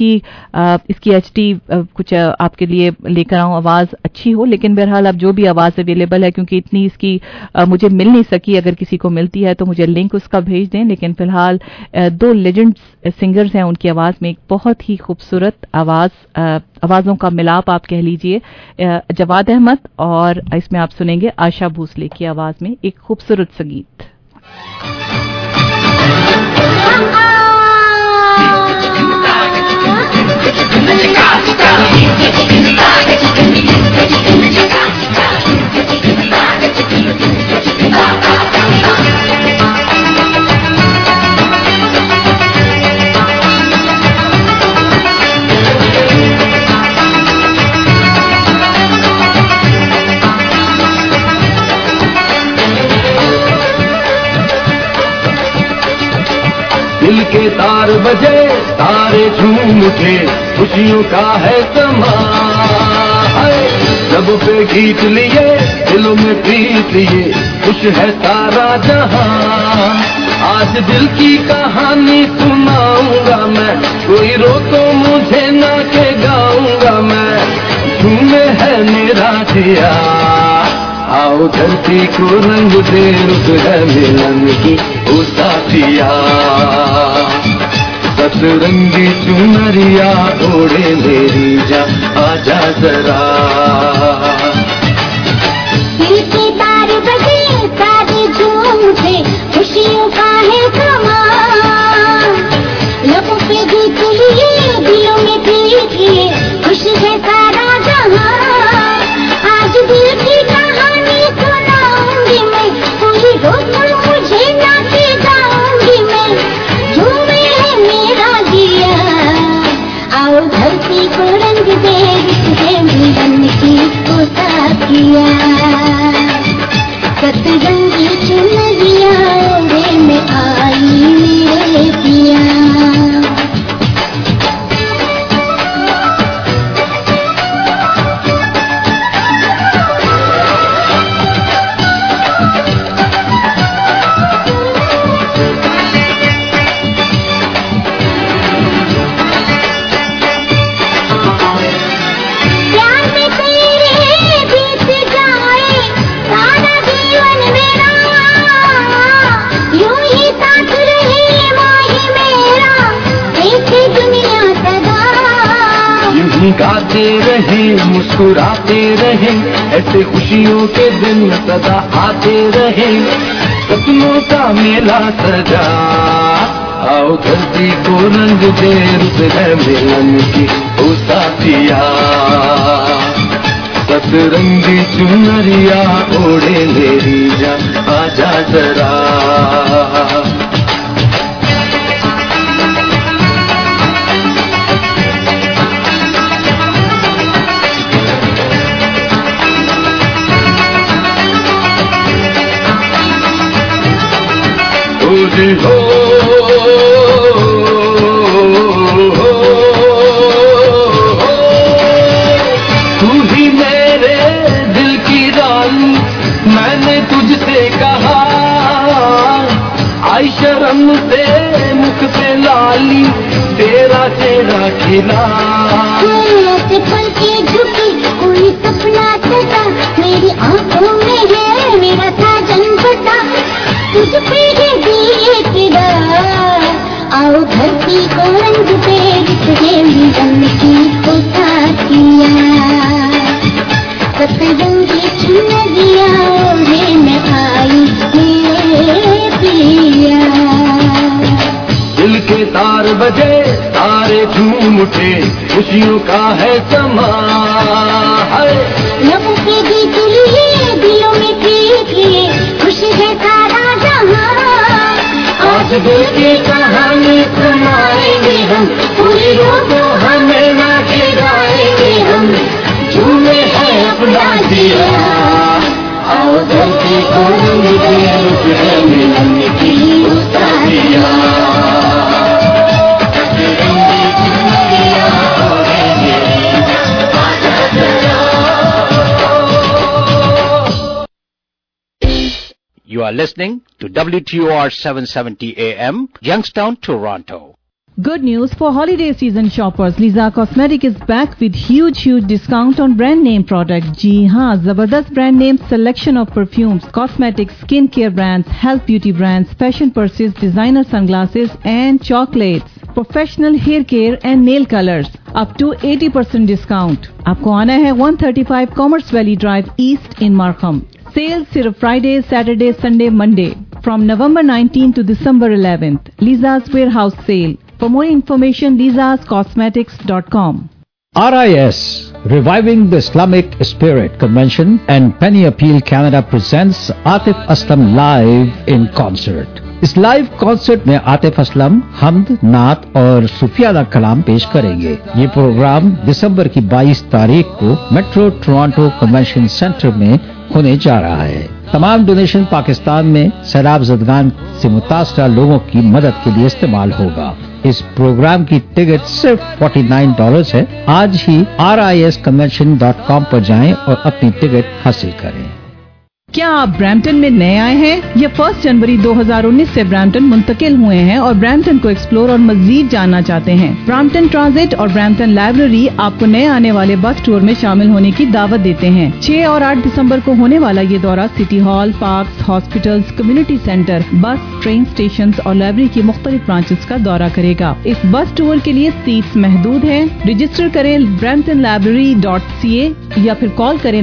अच्छी इसकी HD कुछ आपके लिए लेकर आऊं, आवाज़ अच्छी हो। लेकिन बहरहाल अब जो भी आवाज़ अवेलेबल है, क्योंकि इतनी इसकी मुझे मिल नहीं सकी, अगर किसी को मिलती है तो मुझे लिंक उसका भेज दें। लेकिन फिलहाल 2 लेजेंड्स सिंगर्स हैं उनकी आवाज़ में, एक बहुत ही खूबसूरत आवाज़ों का मिलाप आप कह लीजिए, जवाद अहमद, और इसमें आप सुनेंगे आशा भोसले की आवाज़ में एक खूबसूरत संगीत। दिल के तार बजे, तारे झूम उठे, खुशियों का है समा, लब पे गीत लिए, दिलों में प्रीत लिए, खुश है सारा जहां। आज दिल की कहानी सुनाऊंगा मैं, कोई रो तो मुझे ना के गाऊंगा मैं, झूमे है मेरा जिया। आओ धरती को रंग दे, रुत है मिलन की ओ साथिया, सतरंगी चुनरिया ओढ़े मेरी जा, आजा जरा। दिल के तार बजे, तारे झूम उठे, खुशियों का है समा, लबों पे गीत लिए, दिलों में प्रीत लिए, खुश है सारा जहां। आज दिल की कहानी सुनाऊंगी मैं, कोई रोक मुझे ना के गाऊंगी मैं, झूमे है मेरा जिया। आओ धरती को रंग दे, है मिलन की ओ साथिया, सतरंगी चुनरिया ओढ़े में आई मेरे पिया। गाते रहे, मुस्कुराते रहे, ऐसे खुशियों के दिन सदा आते रहे, सपनों का मेला सजा। आओ धरती को रंग दे, रुत है मिलन की ओ साथिया, सतरंगी चुनरिया ओढ़े मेरी जा, आजा जरा। हो तू ही मेरे दिल की रानी, मैंने तुझसे कहा, आई शर्म से मुख पे लाली, तेरा चेहरा खिला। पल के झुकी कोई सपना सजा, मेरी आंखों में है मेरा साजन बसा, तुझ पे है दिए फिदा। आओ धरती को रंग दे, है मिलन की ओ साथिया, सतरंगी चुनरिया ओढ़े में आई मेरे पिया। दिल के तार बजे, तारे झूम उठे, खुशियों का है समा, लबों पे गीत लिए, दिलों में प्रीत लिए, खुश है सारा जहां। आज दिल की कहानी सुनाएंगे हम, पूरी रोज़ हमें ना के गाएंगे हम, झूमे है अपना जिया। आओ धरती को रंग दे, रुत है मिलन की ओ साथिया, सतरंगी चुनरिया ओढ़े मेरी जा, आजा जरा। You are listening to WTOR 770 AM, Youngstown, Toronto. Good news for holiday season shoppers. Liza Cosmetic is back with huge discount on brand name product. जी हाँ, जबरदस्त brand name selection of perfumes, cosmetics, skin care brands, health beauty brands, fashion purses, designer sunglasses and chocolates. Professional hair care and nail colors. Up to 80% discount. आपको आना है 135 Commerce Valley Drive East in Markham. Sale सिर्फ Friday, Saturday, Sunday, Monday. From November 19 to December 11th. Liza's Warehouse Sale. For more information, lisascosmetics.com. RIS, Reviving the Islamic Spirit Convention and Penny Appeal Canada presents Atif Aslam live in concert. इस live concert में आतिफ असलम हम्द, नात और सूफियाना कलाम पेश करेंगे। ये programme दिसंबर की 22 तारीख को मेट्रो टोरंटो कन्वेंशन सेंटर में होने जा रहा है। तमाम डोनेशन पाकिस्तान में सैलाब ज़दगान से मुतासरा लोगों की मदद के लिए इस्तेमाल होगा। इस प्रोग्राम की टिकट सिर्फ $49 है। आज ही risconvention.com पर जाएं और अपनी टिकट हासिल करें। क्या आप ब्रैम्पटन में नए आए हैं या 1 जनवरी 2019 से ब्रैम्पटन मुंतकिल हुए हैं और ब्रैम्पटन को एक्सप्लोर और मजीद जानना चाहते हैं? ब्रैम्पटन ट्रांजिट और ब्रैम्पटन लाइब्रेरी आपको नए आने वाले बस टूर में शामिल होने की दावत देते हैं। 6 और 8 दिसंबर को होने वाला ये दौरा city hall, parks, hospitals, community centre, bus, train station और लाइब्रेरी की मुख्तलिफ ब्रांचेस का दौरा करेगा। इस बस टूर के लिए सीट्स महदूद है। रजिस्टर करें bramptonlibrary.ca या फिर कॉल करें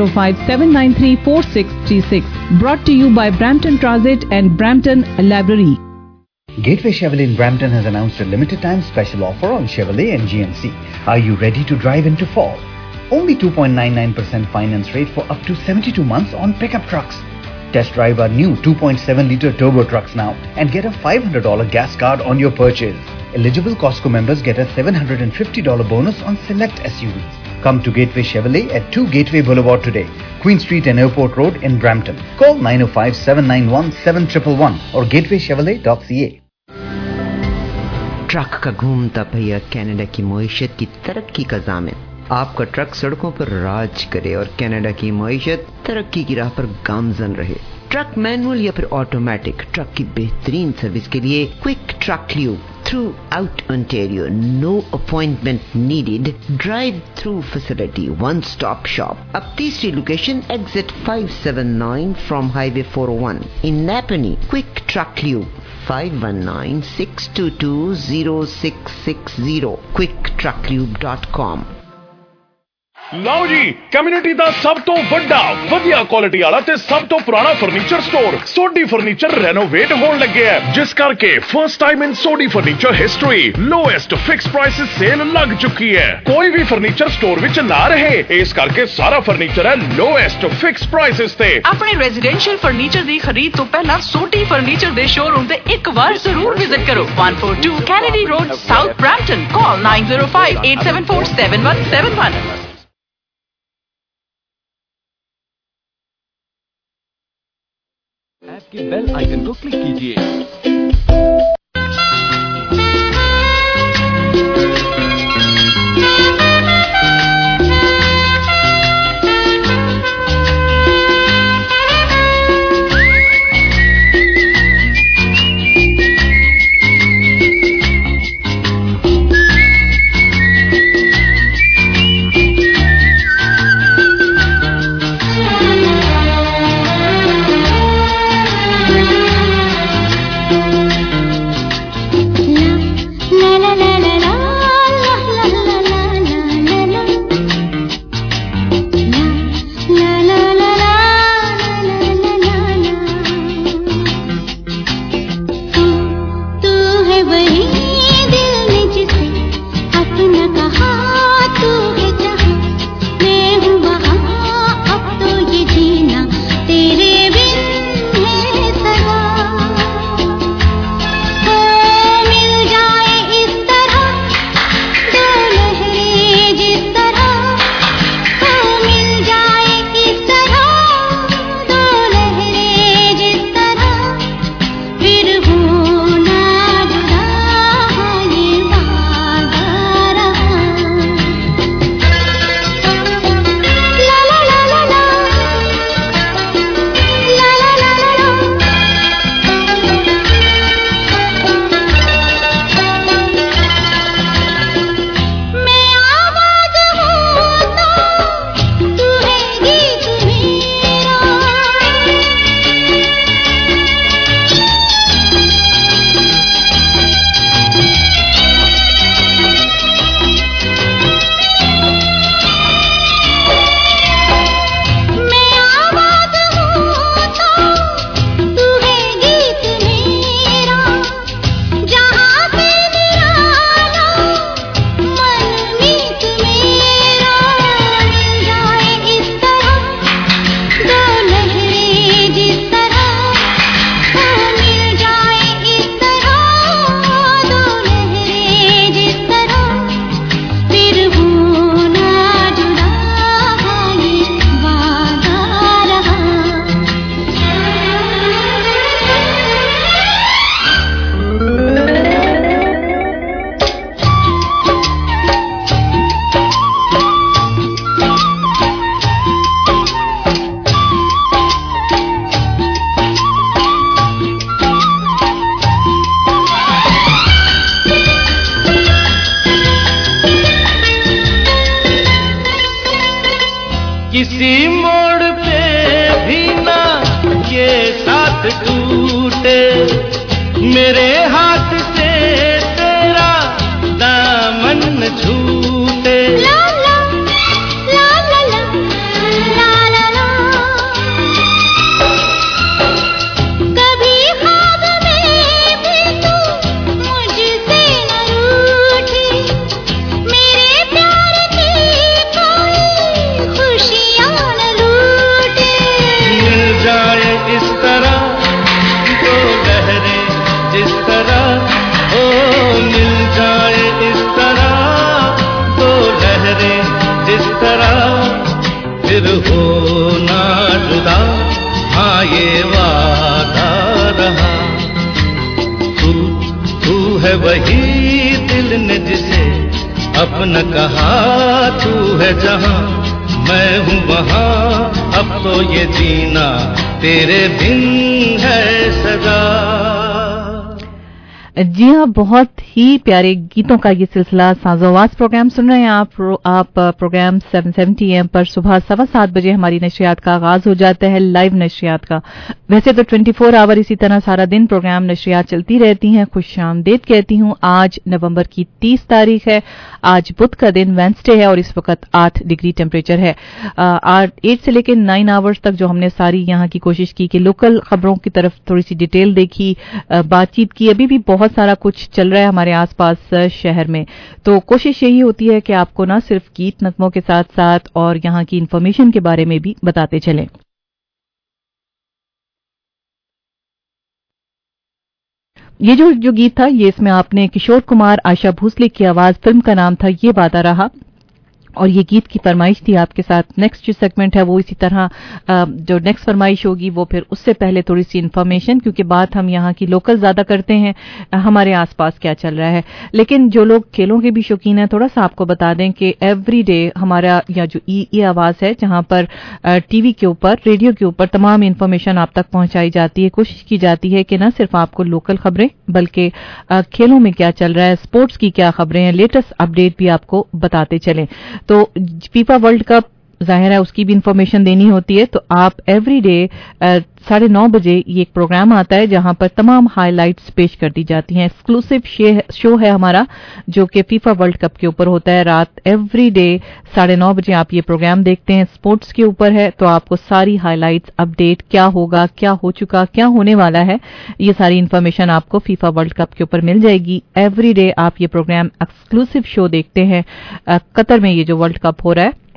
9057934636. Brought to you by Brampton Transit and Brampton Library. Gateway Chevrolet in Brampton has announced a limited time special offer on Chevrolet and GMC. Are you ready to drive into fall? Only 2.99% finance rate for up to 72 months on pickup trucks. Test drive our new 2.7-liter turbo trucks now and get a $500 gas card on your purchase. Eligible Costco members get a $750 bonus on select SUVs. Come to Gateway Chevrolet at 2 Gateway Boulevard today, Queen Street and Airport Road in Brampton. Call 905-791-7111 or gatewaychevrolet.ca. Truck का घूमता पहिया Canada की मईशत की तरक्की का ज़ामिन। आपका truck सड़कों पर राज करे और कनाडा की मईशत तरक्की की राह पर गामजन रहे। ट्रक मैनुअल या फिर ऑटोमेटिक, ट्रक की बेहतरीन सर्विस के लिए quick truck lube throughout Ontario. No appointment needed. Drive-through facility. One-stop shop. अब तीसरी location exit 579 from Highway 401 in Napanee. Quick Truck Lube 519-622-0660. quicktrucklube.com. ਲਓ ਜੀ ਕਮਿਊਨਿਟੀ ਦਾ ਸਭ ਤੋਂ ਵੱਡਾ ਵਧੀਆ ਕੁਆਲਿਟੀ ਵਾਲਾ ਤੇ ਸਭ ਤੋਂ ਪੁਰਾਣਾ furniture store Sodhi furniture renovate ਹੋਣ ਲੱਗਿਆ ਹੈ, ਜਿਸ ਕਰਕੇ first time in Sodhi furniture history lowest fix prices sale ਲੱਗ ਚੁੱਕੀ ਹੈ। ਕੋਈ ਵੀ ਫਰਨੀਚਰ ਸਟੋਰ ਵਿੱਚ ਨਾ ਰਹੇ, ਇਸ ਕਰਕੇ ਸਾਰਾ ਫਰਨੀਚਰ ਹੈ ਲੋਐਸਟ ਫਿਕਸ ਪ੍ਰਾਈਸਿਸ ਤੇ। ਆਪਣੇ ਰੈਜ਼ੀਡੈਂਸ਼ੀਅਲ ਫਰਨੀਚਰ ਦੀ ਖਰੀਦ ਤੋਂ ਪਹਿਲਾਂ ਸੋਢੀ ਫਰਨੀਚਰ ਦੇ ਸ਼ੋਰੂਮ ਤੇ ਇੱਕ ਵਾਰ ਜ਼ਰੂਰ ਵਿਜ਼ਿਟ ਕਰੋ। 142 Kennedy road, south Brampton. Call 9058747171। App के बेल आइकन को क्लिक कीजिए। किसी मोड़ पे भी ना ये साथ टूटे, मेरे हाथ से तेरा दामन न छूटे। ला ला ला ला ला ला ला, कभी ख्वाब में भी तू मुझसे न रूठे, मेरे प्यार की कोई खुशियाँ न लूटे। मिल जाए इस तरह दो लहरें जिस तरह, ओ मिल जाए इस तरह दो लहरें जिस तरह, फिर हो ना जुदा, हाँ ये वादा रहा। तू है वही दिल ने जिसे अपना कहा, तू है जहाँ मैं हूँ वहाँ, अब तो ये जीना तेरे बिन है सदा। जी हाँ, बहुत ही प्यारे गीतों का ये सिलसिला साज़ोआवाज़ प्रोग्राम सुन रहे हैं आप प्रोग्राम 770 AM पर सुबह 7:15 बजे हमारी नशरियात का आगाज हो जाता है, लाइव नशरियात का। वैसे तो 24 आवर इसी तरह सारा दिन प्रोग्राम नशरियात चलती रहती हैं। खुशामदीद कहती हूँ। आज नवंबर की 30 तारीख है, आज बुध का दिन वेंसडे है और इस वक्त 8 डिग्री टेम्परेचर है। 8 से लेकर 9 आवर्स तक जो हमने सारी यहाँ की कोशिश की कि लोकल खबरों की तरफ थोड़ी सी डिटेल देखी, बातचीत की। अभी भी बहुत सारा कुछ चल रहा है हमारे आसपास शहर में, तो कोशिश यही होती है कि आपको ना सिर्फ गीत नगमों के साथ साथ और यहाँ की इन्फॉर्मेशन के बारे में भी बताते चलें। ये जो गीत था, ये इसमें आपने किशोर कुमार, आशा भोसले की आवाज, फिल्म का नाम था ये वादा रहा, और ये गीत की फरमाइश थी आपके साथ। नेक्स्ट जो सेगमेंट है वो इसी तरह जो नेक्स्ट फरमाइश होगी वो फिर उससे पहले थोड़ी सी इन्फॉर्मेशन, क्योंकि बात हम यहाँ की लोकल ज्यादा करते हैं, हमारे आसपास क्या चल रहा है। लेकिन जो लोग खेलों के भी शौकीन हैं, थोड़ा सा आपको बता दें कि एवरी डे हमारा या जो ई आवाज है, जहां पर टीवी के ऊपर, रेडियो के ऊपर तमाम इन्फॉर्मेशन आप तक पहुंचाई जाती है। कोशिश की जाती है कि न सिर्फ आपको लोकल खबरें बल्कि खेलों में क्या चल रहा है, स्पोर्ट्स की क्या खबरें हैं, लेटेस्ट अपडेट भी आपको बताते चलें। तो फीफा वर्ल्ड कप जाहिर है उसकी भी इंफॉर्मेशन देनी होती है, तो आप एवरी डे 9:30 बजे ये एक प्रोग्राम आता है जहां पर तमाम हाइलाइट्स पेश कर दी जाती हैं। एक्सक्लूसिव शो है हमारा जो कि फीफा वर्ल्ड कप के ऊपर होता है। रात एवरी डे 9:30 बजे आप ये प्रोग्राम देखते हैं, स्पोर्ट्स के ऊपर है, तो आपको सारी हाइलाइट्स, अपडेट, क्या होगा, क्या हो चुका, क्या होने वाला है, ये सारी इन्फॉर्मेशन आपको फीफा वर्ल्ड कप के ऊपर मिल जाएगी। एवरी डे आप ये प्रोग्राम एक्सक्लूसिव शो देखते हैं। कतर में ये जो वर्ल्ड कप हो रहा है,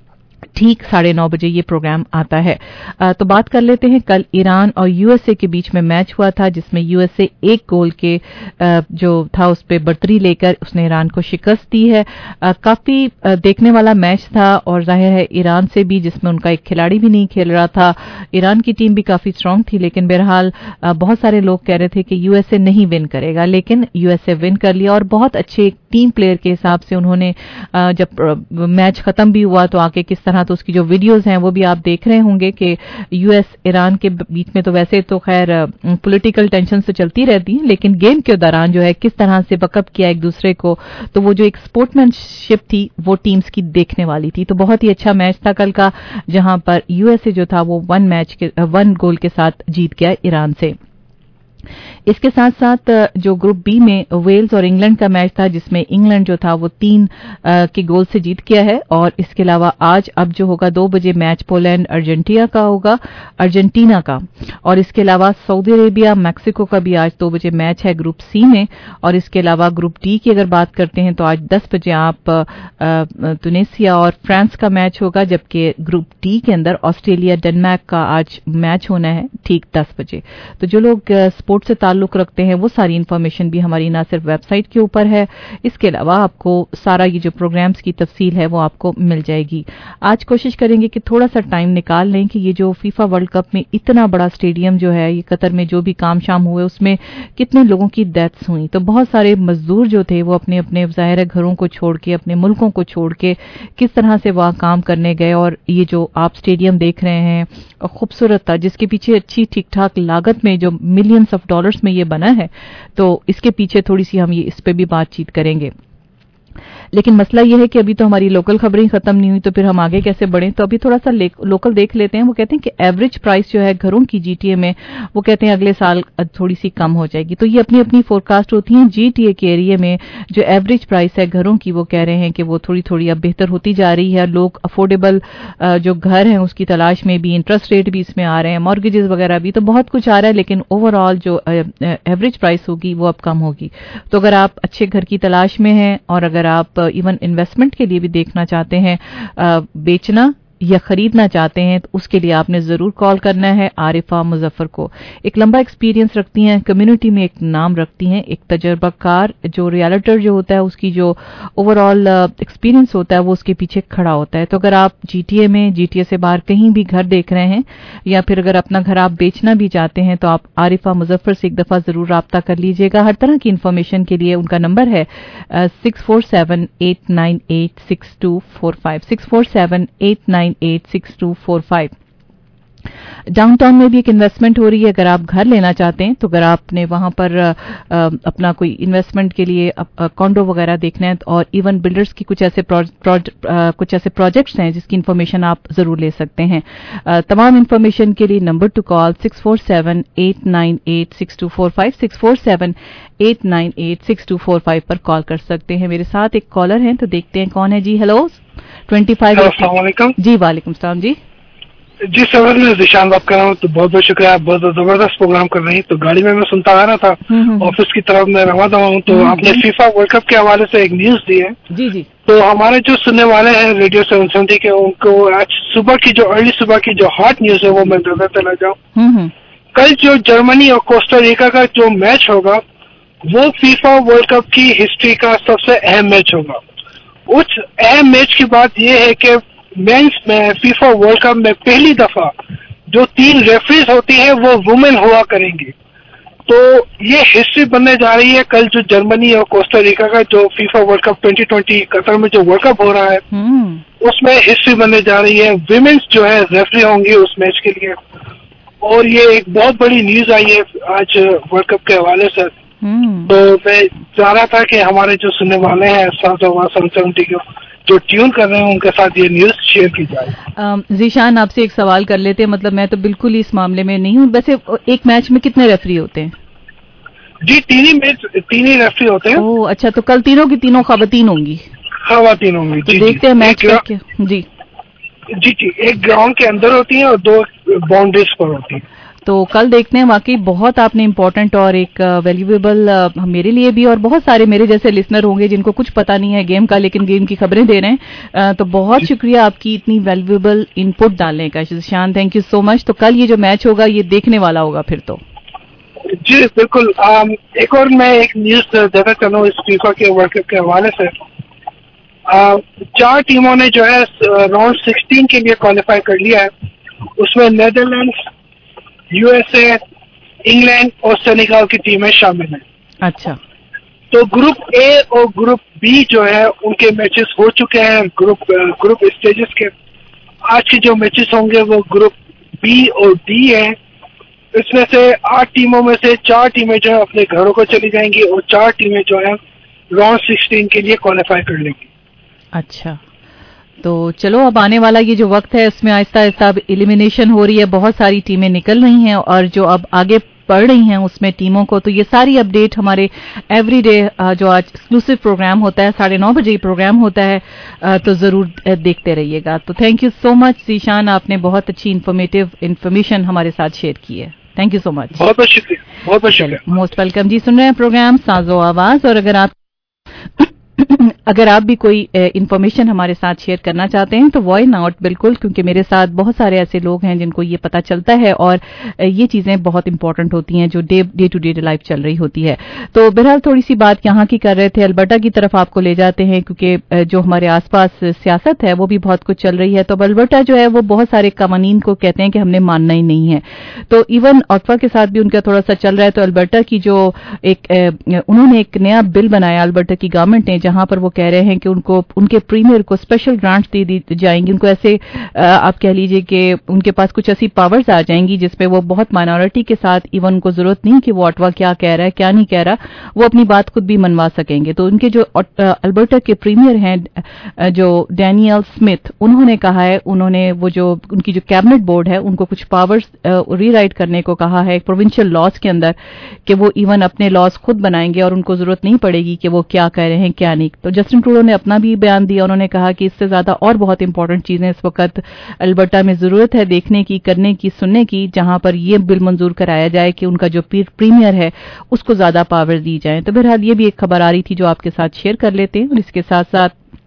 ठीक 9:30 बजे ये प्रोग्राम आता है। तो बात कर लेते हैं, कल ईरान और यूएसए के बीच में मैच हुआ था जिसमें यूएसए 1 गोल के जो था उस पे बढ़तरी लेकर उसने ईरान को शिकस्त दी है। काफी देखने वाला मैच था और जाहिर है ईरान से भी, जिसमें उनका एक खिलाड़ी भी नहीं खेल रहा था। ईरान की टीम भी काफी स्ट्रांग थी, लेकिन बहरहाल बहुत सारे लोग कह रहे थे कि यूएसए नहीं विन करेगा, लेकिन यूएसए विन कर लिया और बहुत अच्छे टीम प्लेयर के हिसाब से उन्होंने जब मैच खत्म भी हुआ तो आके किस तरह, तो उसकी जो वीडियोस हैं वो भी आप देख रहे होंगे कि यूएस ईरान के बीच में तो वैसे तो खैर पॉलिटिकल टेंशन तो चलती रहती है, लेकिन गेम के दौरान जो है किस तरह से बकअप किया एक दूसरे को, तो वो जो एक स्पोर्ट्समैनशिप थी वो टीम्स की देखने वाली थी। तो बहुत ही अच्छा मैच था कल का, जहां पर यूएसए जो था वो 1 गोल के साथ जीत गया ईरान से। इसके साथ साथ जो ग्रुप बी में वेल्स और इंग्लैंड का मैच था जिसमें इंग्लैंड जो था वो 3 के गोल से जीत गया है। और इसके अलावा आज अब जो होगा 2 बजे मैच पोलैंड अर्जेंटीना का होगा, अर्जेंटीना का। और इसके अलावा सऊदी अरेबिया मैक्सिको का भी आज 2 बजे मैच है ग्रुप सी में। और इसके अलावा ग्रुप डी की अगर बात करते हैं तो आज 10 बजे आप तुनिसिया और फ्रांस का मैच होगा, जबकि ग्रुप डी के अंदर ऑस्ट्रेलिया डेनमार्क का आज मैच होना है ठीक 10 बजे। तो जो लोग स्पोर्ट्स से ताल्लुक रखते हैं वो सारी इन्फॉर्मेशन भी हमारी ना सिर्फ वेबसाइट के ऊपर है, इसके अलावा आपको सारा ये जो प्रोग्राम्स की तफसील है वो आपको मिल जाएगी। आज कोशिश करेंगे कि थोड़ा सा टाइम निकाल लें कि ये जो फीफा वर्ल्ड कप में इतना बड़ा स्टेडियम जो है, ये कतर में जो भी काम शाम हुए उसमें कितने लोगों की डेथ्स हुई। तो बहुत सारे मजदूर जो थे वो अपने अपने ज़ाहिर घरों को छोड़ के, अपने मुल्कों को छोड़ के किस तरह से वहां काम करने गए। और ये जो आप स्टेडियम देख रहे हैं खूबसूरत था, जिसके पीछे अच्छी ठीक ठाक लागत में जो मिलियंस ऑफ डॉलर्स में ये बना है, तो इसके पीछे थोड़ी सी हम ये इस पे भी बातचीत करेंगे। लेकिन मसला ये है कि अभी तो हमारी लोकल खबरें खत्म नहीं हुई, तो फिर हम आगे कैसे बढ़ें? तो अभी थोड़ा सा लोकल देख लेते हैं। वो कहते हैं कि एवरेज प्राइस जो है घरों की जीटीए में, वो कहते हैं अगले साल थोड़ी सी कम हो जाएगी। तो ये अपनी अपनी फोरकास्ट होती है। जीटीए के एरिया में जो एवरेज प्राइस है घरों की, वो कह रहे हैं कि वो थोड़ी थोड़ी अब बेहतर होती जा रही है। लोग अफोर्डेबल जो घर हैं उसकी तलाश में भी, इंटरेस्ट रेट भी इसमें आ रहे हैं, मॉर्गेजेस वगैरह भी, तो बहुत कुछ आ रहा है। लेकिन ओवरऑल जो एवरेज प्राइस होगी वो अब कम होगी। तो अगर आप अच्छे घर की तलाश में हैं और अगर आप इवन इन्वेस्टमेंट के लिए भी देखना चाहते हैं, बेचना या खरीदना चाहते हैं, तो उसके लिए आपने जरूर कॉल करना है आरिफा मुजफ्फर को। एक लंबा एक्सपीरियंस रखती हैं, कम्युनिटी में एक नाम रखती हैं, एक तजर्बाकार जो रियल्टर जो होता है उसकी जो ओवरऑल एक्सपीरियंस होता है वो उसके पीछे खड़ा होता है। तो अगर आप जीटीए में, जीटीए से बाहर कहीं भी घर देख रहे हैं या फिर अगर अपना घर आप बेचना भी चाहते हैं, तो आप आरिफा मुजफ्फर से एक दफा जरूर राब्ता कर लीजिएगा। हर तरह की इंफॉर्मेशन के लिए उनका नंबर है 647-898-6245, 647-898-6245। डाउनटाउन में भी एक इन्वेस्टमेंट हो रही है। अगर आप घर लेना चाहते हैं, तो अगर आपने वहां पर अपना कोई इन्वेस्टमेंट के लिए कॉन्डो वगैरह देखना है, और इवन बिल्डर्स की कुछ ऐसे प्रोजेक्ट्स हैं जिसकी इन्फॉर्मेशन आप जरूर ले सकते हैं। तमाम इन्फॉर्मेशन के लिए नंबर टू कॉल 647-898-6245, 647-898-6245 पर कॉल कर सकते हैं। मेरे साथ एक कॉलर हैं, तो देखते हैं कौन है जी। हेलो 25 जी, वालेकुम सलाम जी। जी सर, मैं जिशान बात कर रहा हूँ। तो बहुत बहुत शुक्रिया, आप बहुत जबरदस्त प्रोग्राम कर रही हैं। तो गाड़ी में मैं सुनता आ रहा था, ऑफिस की तरफ मैं रवा दवा हूँ। तो आपने फीफा वर्ल्ड कप के हवाले से एक न्यूज दी है। जी जी। तो हमारे जो सुनने वाले हैं रेडियो 770 के, उनको आज सुबह की जो अर्ली सुबह की जो हॉट न्यूज है वो मैं बताता चला जाऊँ। कल जो जर्मनी और कोस्टा रिका का जो मैच होगा, वो फीफा वर्ल्ड कप की हिस्ट्री का सबसे अहम मैच होगा। उस अहम मैच की बात यह है कि मेंस में फीफा वर्ल्ड कप में पहली दफा जो 3 रेफरीज होती हैं वो वुमेन हुआ करेंगी। तो ये हिस्ट्री बनने जा रही है। कल जो जर्मनी और कोस्टा रिका का जो फीफा वर्ल्ड कप 2020 कतर में जो वर्ल्ड कप हो रहा है, उसमें हिस्ट्री बनने जा रही है। विमेन्स जो है रेफरी होंगी उस मैच के लिए, और ये एक बहुत बड़ी न्यूज आई है आज वर्ल्ड कप के हवाले से। तो मैं चाह रहा था कि हमारे जो सुनने वाले हैं 770 के जो ट्यून कर रहे हैं उनके साथ ये न्यूज शेयर की जाए। जीशान, आपसे एक सवाल कर लेते हैं। मतलब मैं तो बिल्कुल इस मामले में नहीं हूँ। वैसे एक मैच में कितने रेफरी होते हैं? जी, 3 ही रेफरी होते हैं। ओह अच्छा, तो कल तीनों की तीनों खवातीन होंगी? खवातीन होंगी। तो देखते हैं मैच जी जी। एक ग्राउंड के अंदर होती है और 2 बाउंड्रीज पर होती है। तो कल देखते हैं। वाकई बहुत आपने इम्पोर्टेंट और एक वैल्यूएबल मेरे लिए भी, और बहुत सारे मेरे जैसे लिसनर होंगे जिनको कुछ पता नहीं है गेम का, लेकिन गेम की खबरें दे रहे हैं। तो बहुत शुक्रिया आपकी इतनी वैल्यूएबल इनपुट डालने का शान, थैंक यू सो मच। तो कल ये जो मैच होगा ये देखने वाला होगा फिर तो। जी बिल्कुल। एक और मैं एक न्यूज देना चाहता हूँ इस फीफा के वर्ल्ड कप के हवाले से। 4 टीमों ने जो है राउंड 16 के लिए क्वालिफाई कर लिया है। उसमें नेदरलैंड्स, यूएसए, इंग्लैंड और सेनेगल की टीमें शामिल हैं। अच्छा। तो ग्रुप ए और ग्रुप बी जो है उनके मैचेस हो चुके हैं। ग्रुप स्टेजेस के आज के जो मैचेस होंगे वो ग्रुप बी और डी है। इसमें से 8 टीमों में से 4 टीमें जो है अपने घरों को चली जाएंगी और 4 टीमें जो है राउंड 16 के लिए क्वालिफाई कर लेंगी। अच्छा, तो चलो अब आने वाला ये जो वक्त है इसमें आहिस्ता आहिस्ता अब एलिमिनेशन हो रही है, बहुत सारी टीमें निकल रही हैं और जो अब आगे पढ़ रही हैं उसमें टीमों को। तो ये सारी अपडेट हमारे एवरीडे जो आज एक्सक्लूसिव प्रोग्राम होता है 9:30 बजे प्रोग्राम होता है, तो जरूर देखते रहिएगा। तो thank you so much Zeeshan, आपने बहुत अच्छी इन्फॉर्मेशन हमारे साथ शेयर की है। Thank you so much. बहुत बहुत शुक्रिया। बहुत बहुत शुक्रिया। मोस्ट वेलकम जी। सुन रहे हैं प्रोग्राम साजो आवाज, और अगर आप भी कोई इन्फॉर्मेशन हमारे साथ शेयर करना चाहते हैं तो व्हाई नॉट, बिल्कुल, क्योंकि मेरे साथ बहुत सारे ऐसे लोग हैं जिनको ये पता चलता है और ये चीजें बहुत इंपॉर्टेंट होती हैं जो डे टू डे लाइफ चल रही होती है। तो बहरहाल थोड़ी सी बात यहाँ की कर रहे थे, अल्बर्टा की तरफ आपको ले जाते हैं क्योंकि जो हमारे आसपास सियासत है वो भी बहुत कुछ चल रही है। तो अल्बर्टा जो है वो बहुत सारे कानून को कहते हैं कि हमने मानना ही नहीं है। तो इवन ऑटवा के साथ भी उनका थोड़ा सा चल रहा है। तो अल्बर्टा की जो उन्होंने एक नया बिल बनाया अल्बर्टा की गवर्नमेंट ने, जहां पर वो कह रहे हैं कि उनको उनके प्रीमियर को स्पेशल ग्रांट्स दे दी जाएंगी, उनको ऐसे आप कह लीजिए कि उनके पास कुछ ऐसी पावर्स आ जाएंगी जिसमें वो बहुत माइनॉरिटी के साथ इवन उनको जरूरत नहीं कि वो ऑटवा क्या कह रहा है क्या नहीं कह रहा, वो अपनी बात खुद भी मनवा सकेंगे। तो उनके जो अल्बर्टा के प्रीमियर हैं जो डैनियल स्मिथ, उन्होंने कहा है, उन्होंने वो जो उनकी जो कैबिनेट बोर्ड है उनको कुछ पावर्स रीराइट करने को कहा है प्रोविंशियल लॉज के अंदर, कि वो इवन अपने लॉज खुद बनाएंगे और उनको जरूरत नहीं पड़ेगी कि वो क्या कह रहे हैं क्या नहीं। तो जस्टिन ट्रूडो ने अपना भी बयान दिया, उन्होंने कहा कि इससे ज्यादा और बहुत इंपॉर्टेंट चीजें इस वक्त अल्बर्टा में जरूरत है देखने की, करने की, सुनने की, जहां पर ये बिल मंजूर कराया जाए कि उनका जो प्रीमियर है उसको ज्यादा पावर दी जाए। तो बहरहाल ये भी एक खबर आ रही थी जो आपके साथ शेयर कर लेते हैं। और इसके साथ साथ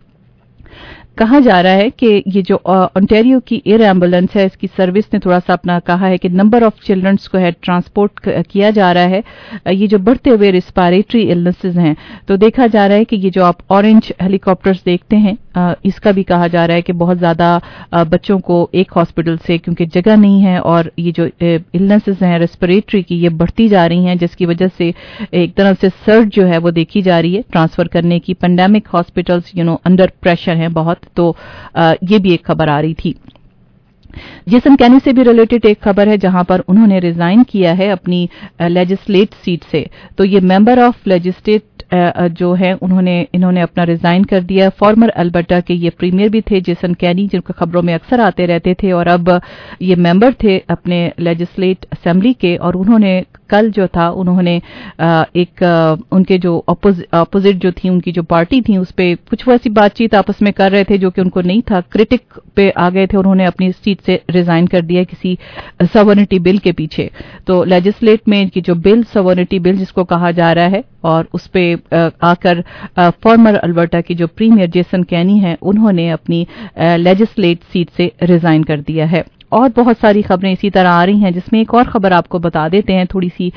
कहा जा रहा है कि ये जो ओंटारियो की एयर एम्बुलेंस है इसकी सर्विस ने थोड़ा सा अपना कहा है कि नंबर ऑफ चिल्ड्रंस को है ट्रांसपोर्ट किया जा रहा है, ये जो बढ़ते हुए रिस्पायरेटरी इलनेसेस हैं। तो देखा जा रहा है कि ये जो आप ऑरेंज हेलीकॉप्टर्स देखते हैं इसका भी कहा जा रहा है कि बहुत ज्यादा बच्चों को एक हॉस्पिटल से, क्योंकि जगह नहीं है और ये जो इलनेसेस हैं रेस्पिरेटरी की ये बढ़ती जा रही हैं, जिसकी वजह से एक तरह से सर्ज जो है वो देखी जा रही है ट्रांसफर करने की। पेंडेमिक हॉस्पिटल्स अंडर प्रेशर हैं बहुत। तो ये भी एक खबर आ रही थी। जेसन कैनी से भी रिलेटेड एक खबर है जहां पर उन्होंने रिजाइन किया है अपनी लेजिस्लेट सीट से। तो ये मेंबर ऑफ लेजिस्लेट जो है इन्होंने अपना रिजाइन कर दिया। फॉर्मर अल्बर्टा के ये प्रीमियर भी थे जेसन कैनी, जिनको खबरों में अक्सर आते रहते थे, और अब ये मेंबर थे अपने लेजिस्लेट असेंबली के। और उन्होंने कल जो था उन्होंने उनके जो अपोजिट जो थी उनकी जो पार्टी थी उस पे कुछ वैसी बातचीत आपस में कर रहे थे जो कि उनको नहीं था, क्रिटिक पे आ गए थे। उन्होंने अपनी सीट से रिजाइन कर दिया किसी सवर्निटी बिल के पीछे। तो लेजिस्लेट में की जो बिल सवर्निटी बिल जिसको कहा जा रहा है, और उस पे आकर फॉर्मर अल्बर्टा की जो प्रीमियर जेसन कैनी है उन्होंने अपनी लेजिस्लेट सीट से रिजाइन कर दिया है। और बहुत सारी खबरें इसी तरह आ रही हैं, जिसमें एक और खबर आपको बता देते हैं। थोड़ी सी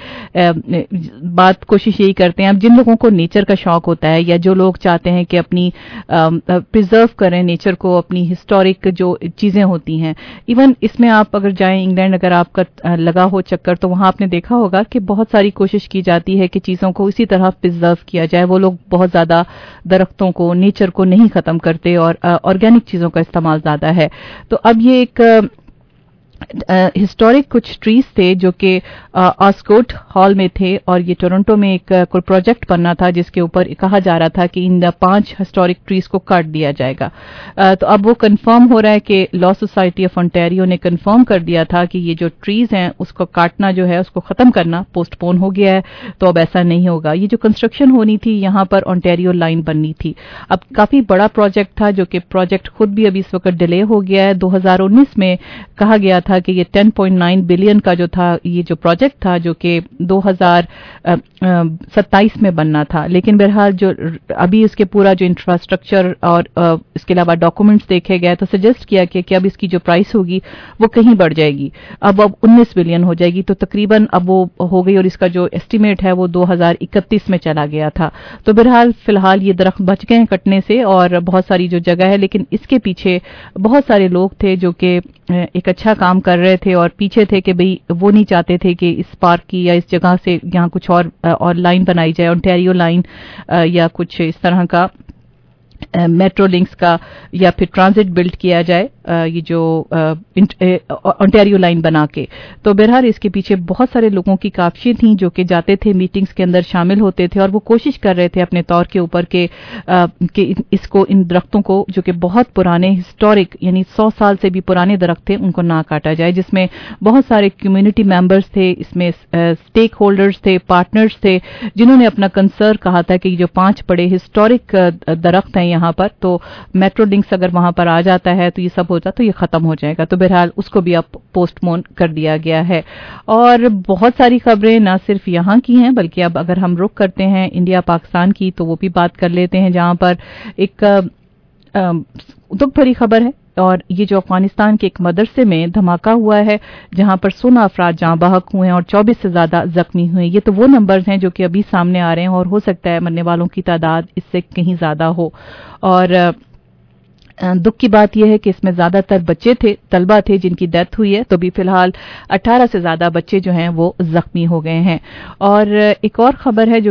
बात कोशिश यही करते हैं, अब जिन लोगों को नेचर का शौक होता है या जो लोग चाहते हैं कि अपनी प्रिजर्व करें नेचर को, अपनी हिस्टोरिक जो चीजें होती हैं, इवन इसमें आप अगर जाएं इंग्लैंड, अगर आपका लगा हो चक्कर, तो वहां आपने देखा होगा कि बहुत सारी कोशिश की जाती है कि चीजों को इसी तरह प्रिजर्व किया जाए। वो लोग बहुत ज्यादा दरख्तों को, नेचर को नहीं खत्म करते और ऑर्गेनिक चीजों का इस्तेमाल ज्यादा है। तो अब ये एक हिस्टोरिक कुछ ट्रीज थे जो कि ऑस्कोट हॉल में थे, और ये टोरंटो में एक कोई प्रोजेक्ट बनना था जिसके ऊपर कहा जा रहा था कि इन 5 हिस्टोरिक ट्रीज को काट दिया जाएगा। तो अब वो कंफर्म हो रहा है कि लॉ सोसाइटी ऑफ ओंटारियो ने कंफर्म कर दिया था कि ये जो ट्रीज हैं उसको काटना जो है, उसको खत्म करना पोस्टपोन हो गया है। तो अब ऐसा नहीं होगा। ये जो कंस्ट्रक्शन होनी थी यहाँ पर ओंटारियो लाइन बननी थी, अब काफी बड़ा प्रोजेक्ट था जो कि प्रोजेक्ट खुद भी अभी इस वक्त डिले हो गया है। 2019 में कहा गया था कि ये 10.9 बिलियन का जो था ये जो प्रोजेक्ट था जो कि 2027 में बनना था, लेकिन बहरहाल जो अभी इसके पूरा जो इंफ्रास्ट्रक्चर और इसके अलावा डॉक्यूमेंट्स देखे गए तो सजेस्ट किया कि अब इसकी जो प्राइस होगी वो कहीं बढ़ जाएगी, अब 19 बिलियन हो जाएगी। तो तकरीबन अब वो हो गई और इसका जो एस्टिमेट है वो 2031 में चला गया था। तो बहरहाल फिलहाल ये दरख्त बच गए कटने से और बहुत सारी जो जगह है, लेकिन इसके पीछे बहुत सारे लोग थे जो कि एक अच्छा काम कर रहे थे और पीछे थे कि भाई वो नहीं चाहते थे कि इस पार्क की या इस जगह से यहाँ कुछ और लाइन बनाई जाए, ओंटारियो लाइन या कुछ इस तरह का मेट्रो लिंक्स का या फिर ट्रांजिट बिल्ड किया जाए, ये जो ओंटारियो लाइन बना के। तो बहरहाल इसके पीछे बहुत सारे लोगों की काफिलें थी जो कि जाते थे, मीटिंग्स के अंदर शामिल होते थे और वो कोशिश कर रहे थे अपने तौर के ऊपर कि इसको, इन दरख्तों को जो कि बहुत पुराने हिस्टोरिक यानी 100 साल से भी पुराने दरख्त थे उनको ना काटा जाए, जिसमें बहुत सारे कम्युनिटी मेंबर्स थे, इसमें स्टेक होल्डर्स थे, पार्टनर्स थे, जिन्होंने अपना कंसर्न कहा था कि जो 5 बड़े हिस्टोरिक दरख्त हैं यहाँ पर, तो मेट्रो लिंक्स अगर वहां पर आ जाता है तो ये सब होता तो ये खत्म हो जाएगा। तो बहरहाल उसको भी अब पोस्टपोन कर दिया गया है। और बहुत सारी खबरें ना सिर्फ यहाँ की हैं बल्कि अब अगर हम रुख करते हैं इंडिया पाकिस्तान की तो वो भी बात कर लेते हैं, जहां पर एक दुख भरी खबर है। और ये जो अफगानिस्तान के एक मदरसे में धमाका हुआ है जहां पर 16 अफराद जाँ बहक हुए हैं और 24 से ज्यादा जख्मी हुए। ये तो वो नंबर्स हैं जो कि अभी सामने आ रहे हैं और हो सकता है मरने वालों की तादाद इससे कहीं ज्यादा हो। और दुख की बात यह है कि इसमें ज्यादातर बच्चे थे, तलबा थे जिनकी डेथ हुई है। तो भी फिलहाल 18 से ज्यादा बच्चे जो हैं वो जख्मी हो गए हैं। और एक और खबर है जो कि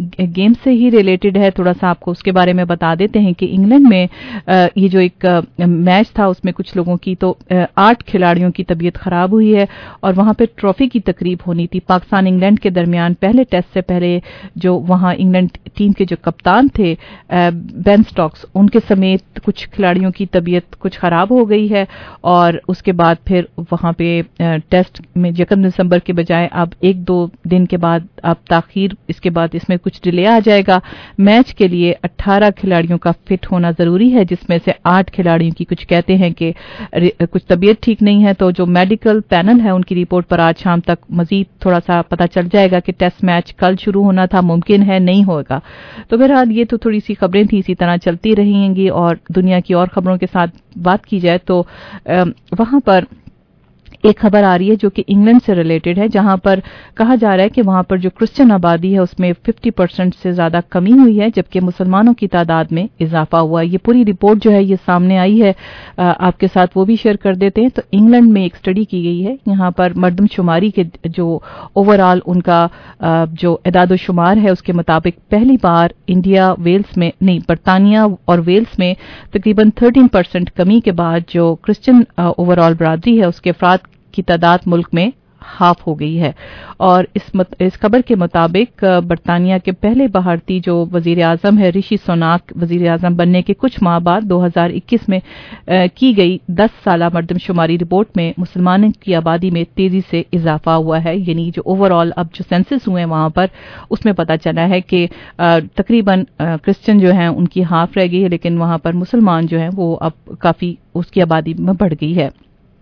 गेम से ही रिलेटेड है, थोड़ा सा आपको उसके बारे में बता देते हैं कि इंग्लैंड में ये जो एक मैच था उसमें कुछ लोगों की तो 8 खिलाड़ियों की तबीयत खराब हुई है और वहां पे ट्रॉफी की तकरीब होनी थी पाकिस्तान इंग्लैंड के दरमियान। पहले टेस्ट से पहले जो वहां इंग्लैंड टीम के जो कप्तान थे बेन स्टोक्स, उनके समेत कुछ खिलाड़ियों की तबीयत कुछ खराब हो गई है और उसके बाद फिर वहां पे टेस्ट में 1 दिसंबर के बजाय अब 1-2 दिन के बाद अब ताखीर, इसके बाद इसमें कुछ डिले आ जाएगा। मैच के लिए 18 खिलाड़ियों का फिट होना जरूरी है, जिसमें से 8 खिलाड़ियों की कुछ कहते हैं कि कुछ तबीयत ठीक नहीं है, तो जो मेडिकल पैनल है उनकी रिपोर्ट पर आज शाम तक मजीद थोड़ा सा पता चल जाएगा कि टेस्ट मैच कल शुरू होना था, मुमकिन है नहीं होगा। तो बहरहाल ये तो थोड़ी सी खबरें थी, इसी तरह चलती रहेंगी। और दुनिया की और खबरों के साथ बात की जाए तो वहां पर एक खबर आ रही है जो कि इंग्लैंड से रिलेटेड है, जहां पर कहा जा रहा है कि वहां पर जो क्रिश्चियन आबादी है उसमें 50% से ज्यादा कमी हुई है, जबकि मुसलमानों की तादाद में इजाफा हुआ है। ये पूरी रिपोर्ट जो है ये सामने आई है, आपके साथ वो भी शेयर कर देते हैं। तो इंग्लैंड में एक स्टडी की गई है, यहाँ पर मर्दमशुमारी के जो ओवरऑल उनका जो एदादोशुमार है उसके मुताबिक पहली बार इंडिया वेल्स में नहीं, बरतानिया और वेल्स में तकरीबन 13% कमी के बाद जो क्रिश्चियन ओवरऑल बरादरी है उसके अफराद की तादाद मुल्क में हाफ हो गई है। और इस खबर के मुताबिक बरतानिया के पहले भारतीय जो वजीर आजम है ऋषि सुनाक वजीर आजम बनने के कुछ माह बाद 2021 में की गई 10 साला मर्दमशुमारी रिपोर्ट में मुसलमानों की आबादी में तेजी से इजाफा हुआ है। यानी जो ओवरऑल अब जो सेंसस हुए हैं वहां पर उसमें पता चला है कि तकरीबन क्रिश्चियन जो हैं उनकी हाफ रह गई है, लेकिन वहां पर मुसलमान जो हैं वो अब काफी उसकी आबादी में बढ़ गई है।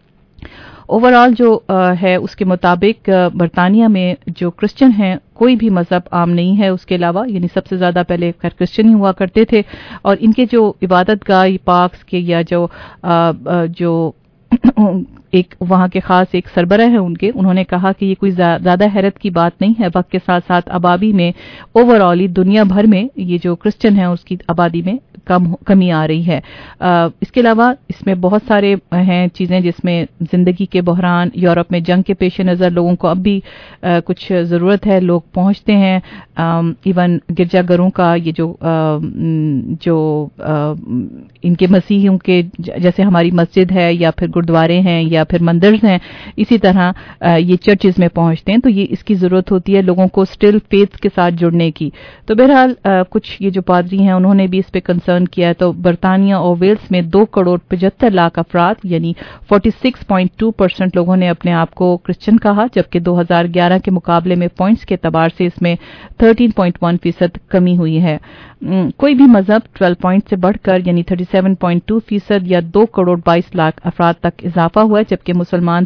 ओवरऑल जो है उसके मुताबिक बरतानिया में जो क्रिश्चियन हैं कोई भी मजहब आम नहीं है उसके अलावा, यानी सबसे ज्यादा पहले खैर क्रिश्चियन ही हुआ करते थे। और इनके जो इबादत गाह पार्क्स के या जो एक वहां के खास एक सरबराह है उन्होंने कहा कि ये कोई ज्यादा हैरत की बात नहीं है। वक्त के साथ साथ आबादी में ओवरऑल दुनिया भर में ये जो क्रिश्चियन है उसकी आबादी में कमी आ रही है। इसके अलावा इसमें बहुत सारे हैं चीजें जिसमें जिंदगी के बहरान, यूरोप में जंग के पेश नजर लोगों को अब भी कुछ जरूरत है, लोग पहुंचते हैं। इवन गिरजाघरों का ये जो इनके मसीहियों के जैसे हमारी मस्जिद है या फिर गुरुद्वारे हैं या फिर मंदिर हैं, इसी तरह ये चर्चेज में पहुंचते हैं। तो ये इसकी जरूरत होती है लोगों को स्टिल फेथ के साथ जुड़ने की। तो बहरहाल कुछ ये जो पादरी हैं उन्होंने भी इस पे कंसर्न किया है। तो बरतानिया और वेल्स में 2,75,00,000 अफराद यानी 46.2% लोगों ने अपने आप को क्रिश्चियन कहा, जबकि 2011 के मुकाबले में पॉइंट्स के एतबार से इसमें 13.1% कमी हुई है। कोई भी मजहब 12 पॉइंट से बढ़कर यानी 37.2% या 2,22,00,000 अफराद तक इजाफा हुआ है, जबकि मुसलमान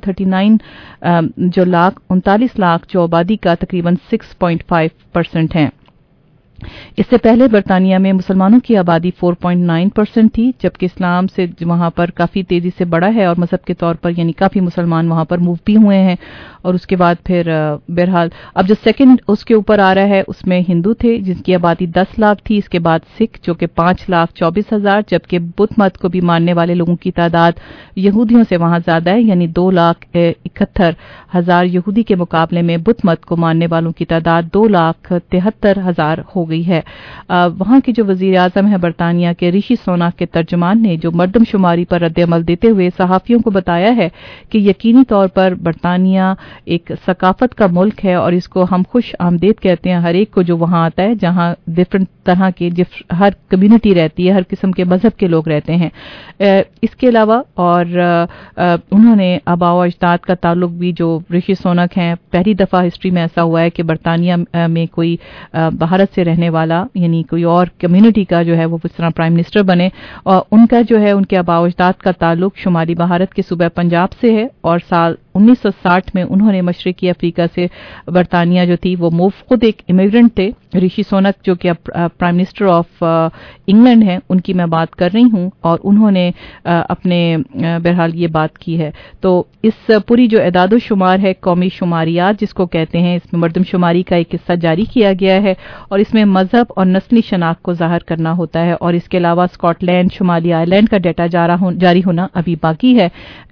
39 लाख जो आबादी का तकरीबन 6.5% हैं। इससे पहले बरतानिया में मुसलमानों की आबादी 4.9% थी, जबकि इस्लाम से वहां पर काफी तेजी से बढ़ा है और मजहब के तौर पर यानी काफी मुसलमान वहां पर मूव भी हुए हैं। और उसके बाद फिर बहरहाल अब जो सेकंड उसके ऊपर आ रहा है उसमें हिंदू थे जिनकी आबादी 10 लाख थी। इसके बाद सिख जो कि 5,24,000, जबकि बुद्ध मत को भी मानने वाले लोगों की तादाद यहूदियों से वहां ज्यादा है, यानी 2,71,000 यहूदी के मुकाबले में बुद्ध मत को मानने वालों की तादाद 2,73,000 हो गई है। वहां के जो वजीर आजम है बरतानिया के ऋषि सुनाक के तर्जुमान ने जो मर्दमशुमारी पर रद्द-ए-अमल देते हुए सहाफियों को बताया है कि यकीनी तौर पर बरतानिया एक सकाफत का मुल्क है और इसको हम खुश आमदेद कहते हैं हर एक को जो वहां आता है, जहां डिफरेंट तरह के हर कम्युनिटी रहती है, हर किस्म के मजहब के लोग रहते हैं। इसके अलावा और उन्होंने आबाओ अजदाद का ताल्लुक भी जो ऋषि सुनाक हैं, पहली दफा हिस्ट्री में ऐसा हुआ है कि बरतानिया में कोई भारत से रहने वाला यानी कोई और कम्युनिटी का जो है वो इस तरह प्राइम मिनिस्टर बने। और उनका जो है उनके आबाओ अजदाद का ताल्लुक शुमाली भारत के सूबे पंजाब से है और साल 1960 में उन्होंने मशरकी अफ्रीका से बरतानिया जो थी वो मूव, खुद एक इमिग्रेंट थे। ऋषि सुनाक जो कि प्राइम मिनिस्टर ऑफ इंग्लैंड हैं उनकी मैं बात कर रही हूं और उन्होंने अपने बहरहाल ये बात की है। तो इस पूरी जो एदादो शुमार है कौमी शुमारियात जिसको कहते हैं, इसमें मर्दमशुमारी का एक हिस्सा जारी किया गया है और इसमें मजहब और नस्ली शनाख्त को जाहिर करना होता है। और इसके अलावा स्कॉटलैंड, शुमाली आयरलैंड का डाटा जारी होना अभी बाकी है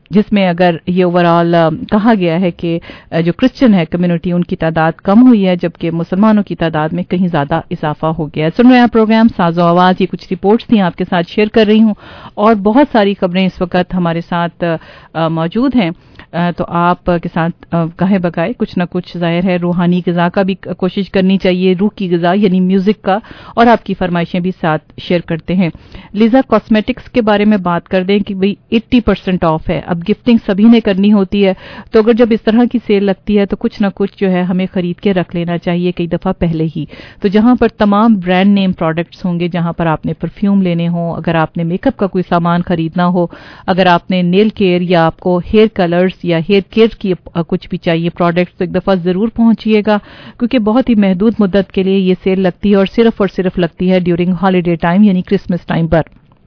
जिसमें अगर ये ओवरऑल कहा गया है कि जो क्रिश्चियन है कम्युनिटी उनकी तादाद कम हुई है, जबकि मुसलमानों की तादाद में कहीं ज्यादा इजाफा हो गया है। सुन रहे हैं प्रोग्राम साजो आवाज, ये कुछ रिपोर्ट्स थी आपके साथ शेयर कर रही हूं और बहुत सारी खबरें इस वक्त हमारे साथ मौजूद हैं, तो आप के साथ कहे बकाए कुछ ना कुछ जाहिर है रूहानी ग़िज़ा का भी कोशिश करनी चाहिए, रूह की ग़िज़ा यानी म्यूजिक का, और आपकी फरमाइशें भी साथ शेयर करते हैं। लीजा कॉस्मेटिक्स के बारे में बात कर दें कि भाई 80% ऑफ है। अब गिफ्टिंग सभी ने करनी होती है, तो अगर जब इस तरह की सेल लगती है तो कुछ ना कुछ जो है हमें खरीद के रख लेना चाहिए कई दफ़ा पहले ही। तो जहां पर तमाम ब्रांड नेम प्रोडक्ट्स होंगे, जहां पर आपने परफ्यूम लेने हो, अगर आपने मेकअप का कोई सामान खरीदना हो, अगर आपने नेल केयर या आपको हेयर कलर्स या हेयर केयर की कुछ भी चाहिए प्रोडक्ट्स, तो एक दफ़ा ज़रूर पहुंचिएगा, क्योंकि बहुत ही महदूद मुद्दत के लिए ये सेल लगती है और सिर्फ लगती है ड्यूरिंग हॉलीडे टाइम यानी क्रिसमस टाइम पर,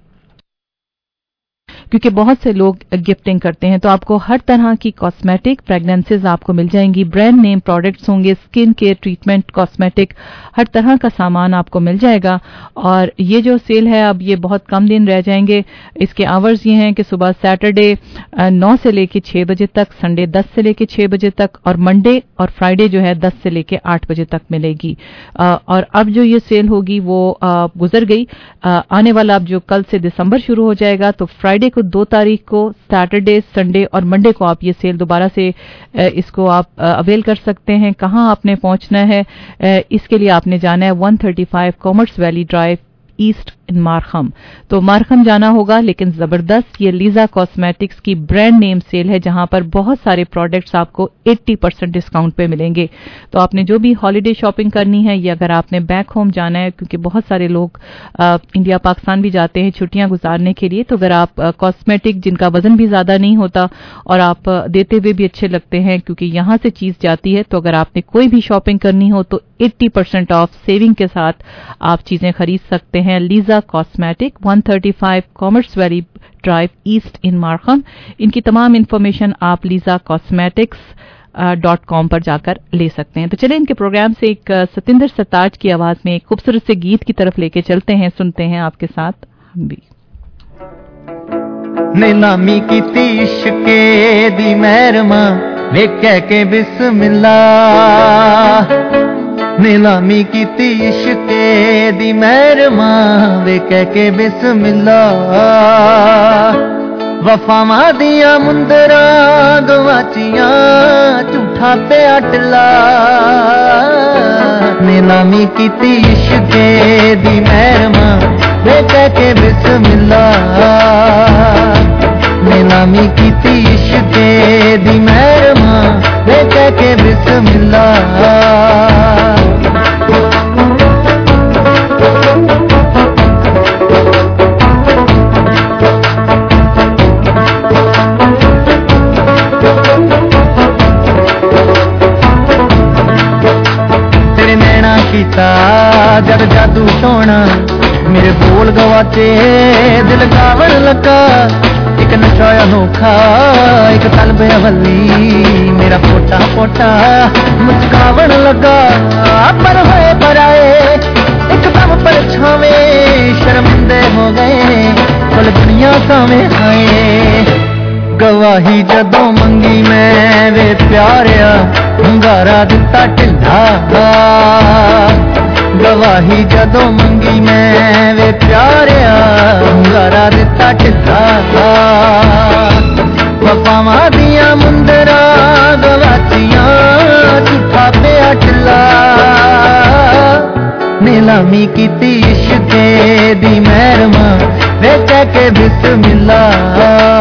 क्योंकि बहुत से लोग गिफ्टिंग करते हैं। तो आपको हर तरह की कॉस्मेटिक फ्रेगनेंसेज आपको मिल जाएंगी, ब्रांड नेम प्रोडक्ट्स होंगे, स्किन केयर ट्रीटमेंट कॉस्मेटिक, हर तरह का सामान आपको मिल जाएगा। और ये जो सेल है अब ये बहुत कम दिन रह जाएंगे। इसके आवर्स ये हैं कि सुबह सैटरडे 9 से लेके 6 बजे तक, संडे 10 से लेके 6 बजे तक, और मंडे और फ्राइडे जो है 10 से लेके 8 बजे तक मिलेगी। और अब जो ये सेल होगी वो गुजर गई, आने वाला अब जो कल से दिसंबर शुरू हो जाएगा, तो फ्राइडे को 2 तारीख को, सैटरडे, संडे और मंडे को आप ये सेल दोबारा से इसको आप अवेल कर सकते हैं। कहाँ आपने पहुंचना है, इसके लिए आपने जाना है 135 Commerce Valley Drive East in Markham. तो मारखम जाना होगा, लेकिन जबरदस्त ये लीजा कॉस्मेटिक्स की ब्रांड नेम सेल है, जहां पर बहुत सारे प्रोडक्ट्स आपको 80% डिस्काउंट पे मिलेंगे। तो आपने जो भी हॉलिडे शॉपिंग करनी है, या अगर आपने बैक होम जाना है, क्योंकि बहुत सारे लोग इंडिया पाकिस्तान भी जाते हैं छुट्टियां गुजारने के लिए, तो अगर आप कॉस्मेटिक जिनका वजन भी ज्यादा नहीं होता और आप देते हुए भी अच्छे लगते हैं, क्योंकि यहां से चीज जाती है, तो अगर आपने कोई भी शॉपिंग करनी हो तो 80% ऑफ सेविंग के साथ आप चीजें खरीद सकते हैं। Liza cosmetic 135 Commerce Valley Drive East in Markham. इनकी तमाम इंफॉर्मेशन आप लीजा कॉस्मेटिक्स .com पर जाकर ले सकते हैं। तो चलें इनके प्रोग्राम से एक सतिंदर सरताज की आवाज में एक खूबसूरत से गीत की तरफ लेके चलते हैं, सुनते हैं आपके साथ हम भी। नीलामी की इश्के दी मेहरमा वे कह के बिस्मिल्लाह, नीलामी की इश्के दी मेहरमा वे कह के बिस्मिल्लाह, वफावां दियां मुंदरा गवाचियां झूठा पे अटला, नीलामी की इश्के दी मेहरमा वे कह के बिस्मिल्लाह, नीलामी की इश्के दी मेहरमा वे कह के बिस्मिल्लाह। तेरे नैना कीता जब जादू टोना, मेरे बोल गवाचे दिल गावन लगा, एक नशा अनोखा एक तलब अवली, मेरा पोटा पोटा मुस्कावन लगा, पर होए पर आए एकदम परछावे, शर्मिंदे हो गए पल दुनिया सामे आए, गवाही जदों मंगी मैं वे प्यारिया hungaरा दिता ढिला, गवाही जदों मंगी मैं वे प्यारिया hungaरा दिता ढिला, वफावां दियां मुंदरा गवाचियां झूठा पे अटला, नीलामी की इश्के दी मेहरमा वे कह के बिस्मिल्लाह।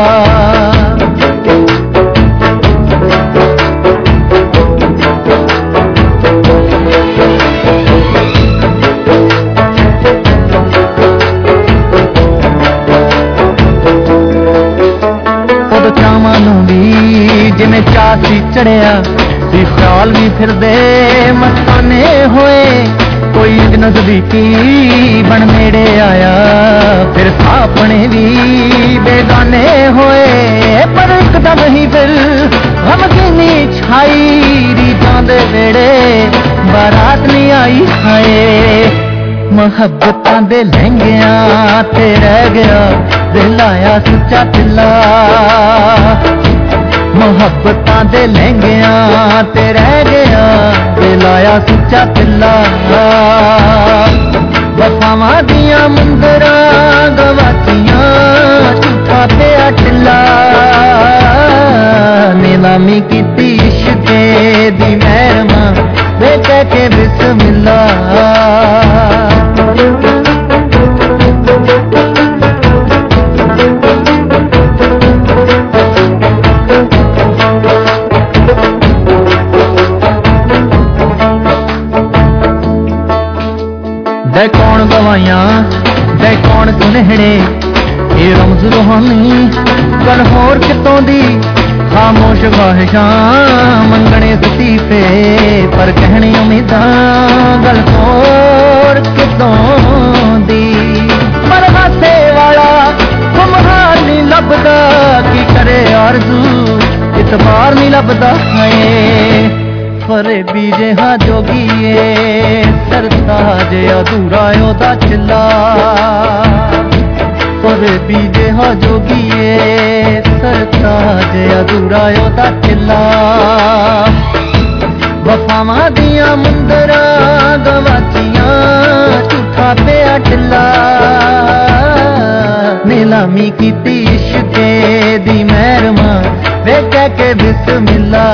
जिमें चासी चढ़िया भी ख्याल भी फिर दे मस्ताने होए, कोई नजदीकी बन नेड़े आया, फिर अपने भी बेगाने होए, पर एकदम ही फिर गमगीनी छाई, रीतां दे वेड़े बारात नहीं आई हाय, मुहब्बतां दे लहंगियां ते रह गया ਲਾਇਆ ਸੁੱਚਾ ਤਿੱਲਾ ਮੁਹੱਬਤਾਂ ਦੇ ਲਹਿੰਗਿਆਂ ਤੇ ਰਹਿ ਗਿਆ ਤੇ ਲਾਇਆ ਸੁੱਚਾ ਤਿੱਲਾ ਵਫਾਵਾਂ ਦੀਆਂ ਮੁੰਦਰਾਂ ਗਵਾਚੀਆਂ ਝੂਠਾ ਪਿਆ ਢਿੱਲਾ ਨੀਲਾਮੀ ਕੀਤੀ ਇਸ਼ਕੇ ਦੀ ਮਹਿਰਮਾ ਵੇ ਕਹਿ ਕੇ ਬਿਸਮਿਲ੍ਲਾ ਦੇ ਕੌਣ ਗਵਾਈਆਂ ਦੇ ਕੌਣ ਸੁਨਹਿਣੇ ਇਹ ਰਮਜ਼ ਰੂਹਾਨੀ ਗੱਲ ਹੋਰ ਕਿਤੋਂ ਦੀ ਖਾਮੋਸ਼ ਖਾਹਿਸ਼ਾਂ ਮੰਗਣੇ ਸਤੀਫੇ ਪਰ ਕਹਿਣੀ ਉਮੀਦਾਂ ਗੱਲ ਹੋਰ ਕਿਤੋਂ ਦੀ ਪਰ ਹਾਸੇ ਵਾਲਾ ਖੁਮਹਾਰ ਨਹੀਂ ਲੱਭਦਾ ਕੀ ਕਰੇ ਆਰਜ਼ੂ ਇਤਬਾਰ ਨਹੀਂ ਲੱਭਦਾ ਹੈ ਫਰੇਬੀ ਜਿਹਾ ਜੋਗੀਏ ਸਰਤਾਜ ਅਧੂਰਾ ਉਹਦਾ ਚਿੱਲਾ ਫਰੇਬੀ ਜਿਹਾ ਜੋਗੀਏ ਸਰਤਾਜ ਅਧੂਰਾ ਉਹਦਾ ਚਿੱਲਾ ਵਫਾਵਾਂ ਦੀਆਂ ਮੁੰਦਰਾਂ ਗਵਾਚੀਆਂ ਝੂਠਾ ਪਿਆ ਢਿੱਲਾ ਨੀਲਾਮੀ ਕੀਤੀ ਇਸ਼ਕੇ ਦੀ ਮਹਿਰਮਾ ਵੇ ਕਹਿ ਕੇ ਬਿਸਮਿਲ੍ਲਾ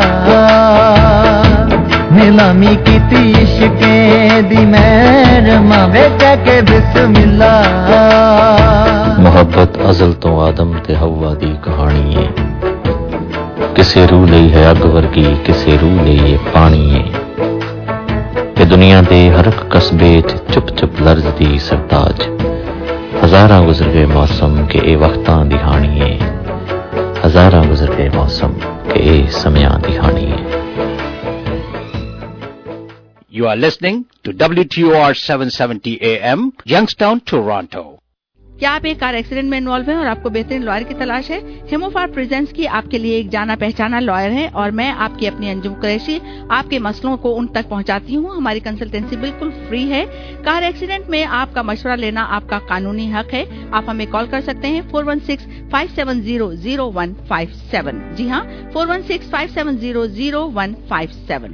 नीलामी की इश्के दी महरमा वे कह के बिस्मिल्ला मुहब्बत अज़ल तो आदम ते हवा दी कहानी है किसे रूह लई है अग वर्गी किसे रूह लई है पानी है ते दुनिया दे हर एक कस्बे च चुप चुप लरजदी सरताज हजारां गुजर गए मौसम के ए वक्तां दी हानी है हजारां गुजर गए मौसम के ए समयां दी हानी है You are listening to WTOR 770 AM, Youngstown, Toronto. क्या आप एक कार एक्सीडेंट में इन्वॉल्व हैं और आपको बेहतरीन लॉयर की तलाश है? हेमोफार प्रेजेंट्स की आपके लिए एक जाना पहचाना लॉयर है और मैं आपकी अपनी अंजुम कुरैशी आपके मसलों को उन तक पहुंचाती हूं। हमारी कंसल्टेंसी बिल्कुल फ्री है। कार एक्सीडेंट में आपका मशवरा लेना आपका कानूनी हक है। आप हमें कॉल कर सकते हैं 416-570-0157। जी हाँ, 416-570-0157।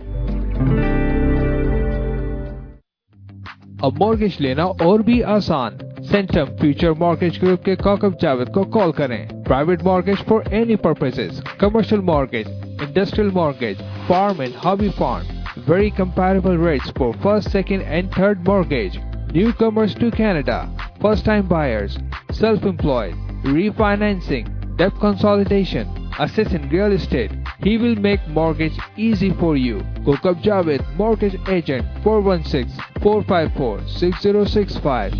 अब मॉर्गेज लेना और भी आसान। सेंटम फ्यूचर मॉर्गेज ग्रुप के काकब जावेद को कॉल करें। Private mortgage for any purposes, commercial mortgage, industrial mortgage, farm and hobby farm, very comparable rates for first, second and third mortgage. Newcomers to Canada, first time buyers, self-employed, refinancing, debt consolidation, assist in real estate. He will make mortgage easy for you. Kokab Javed, mortgage agent, 416-454-6065.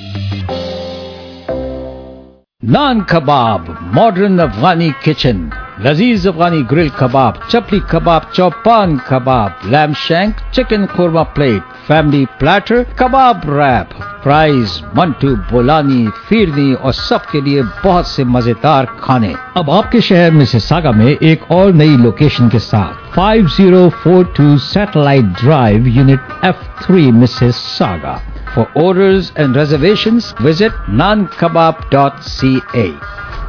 Naan Kebab, modern Afghani kitchen. Lazeez Afghani grill kebab, chapli kebab, chaupan kebab, lamb shank, chicken korma plate, family platter, kebab wrap, fries, mantu, bolani, firni और सबके लिए बहुत से मजेदार खाने। अब आपके शहर मिसिसागा में एक और नई लोकेशन के साथ 5042 Satellite Drive, Unit F3, Mississauga. For orders and reservations, visit nankebab.ca.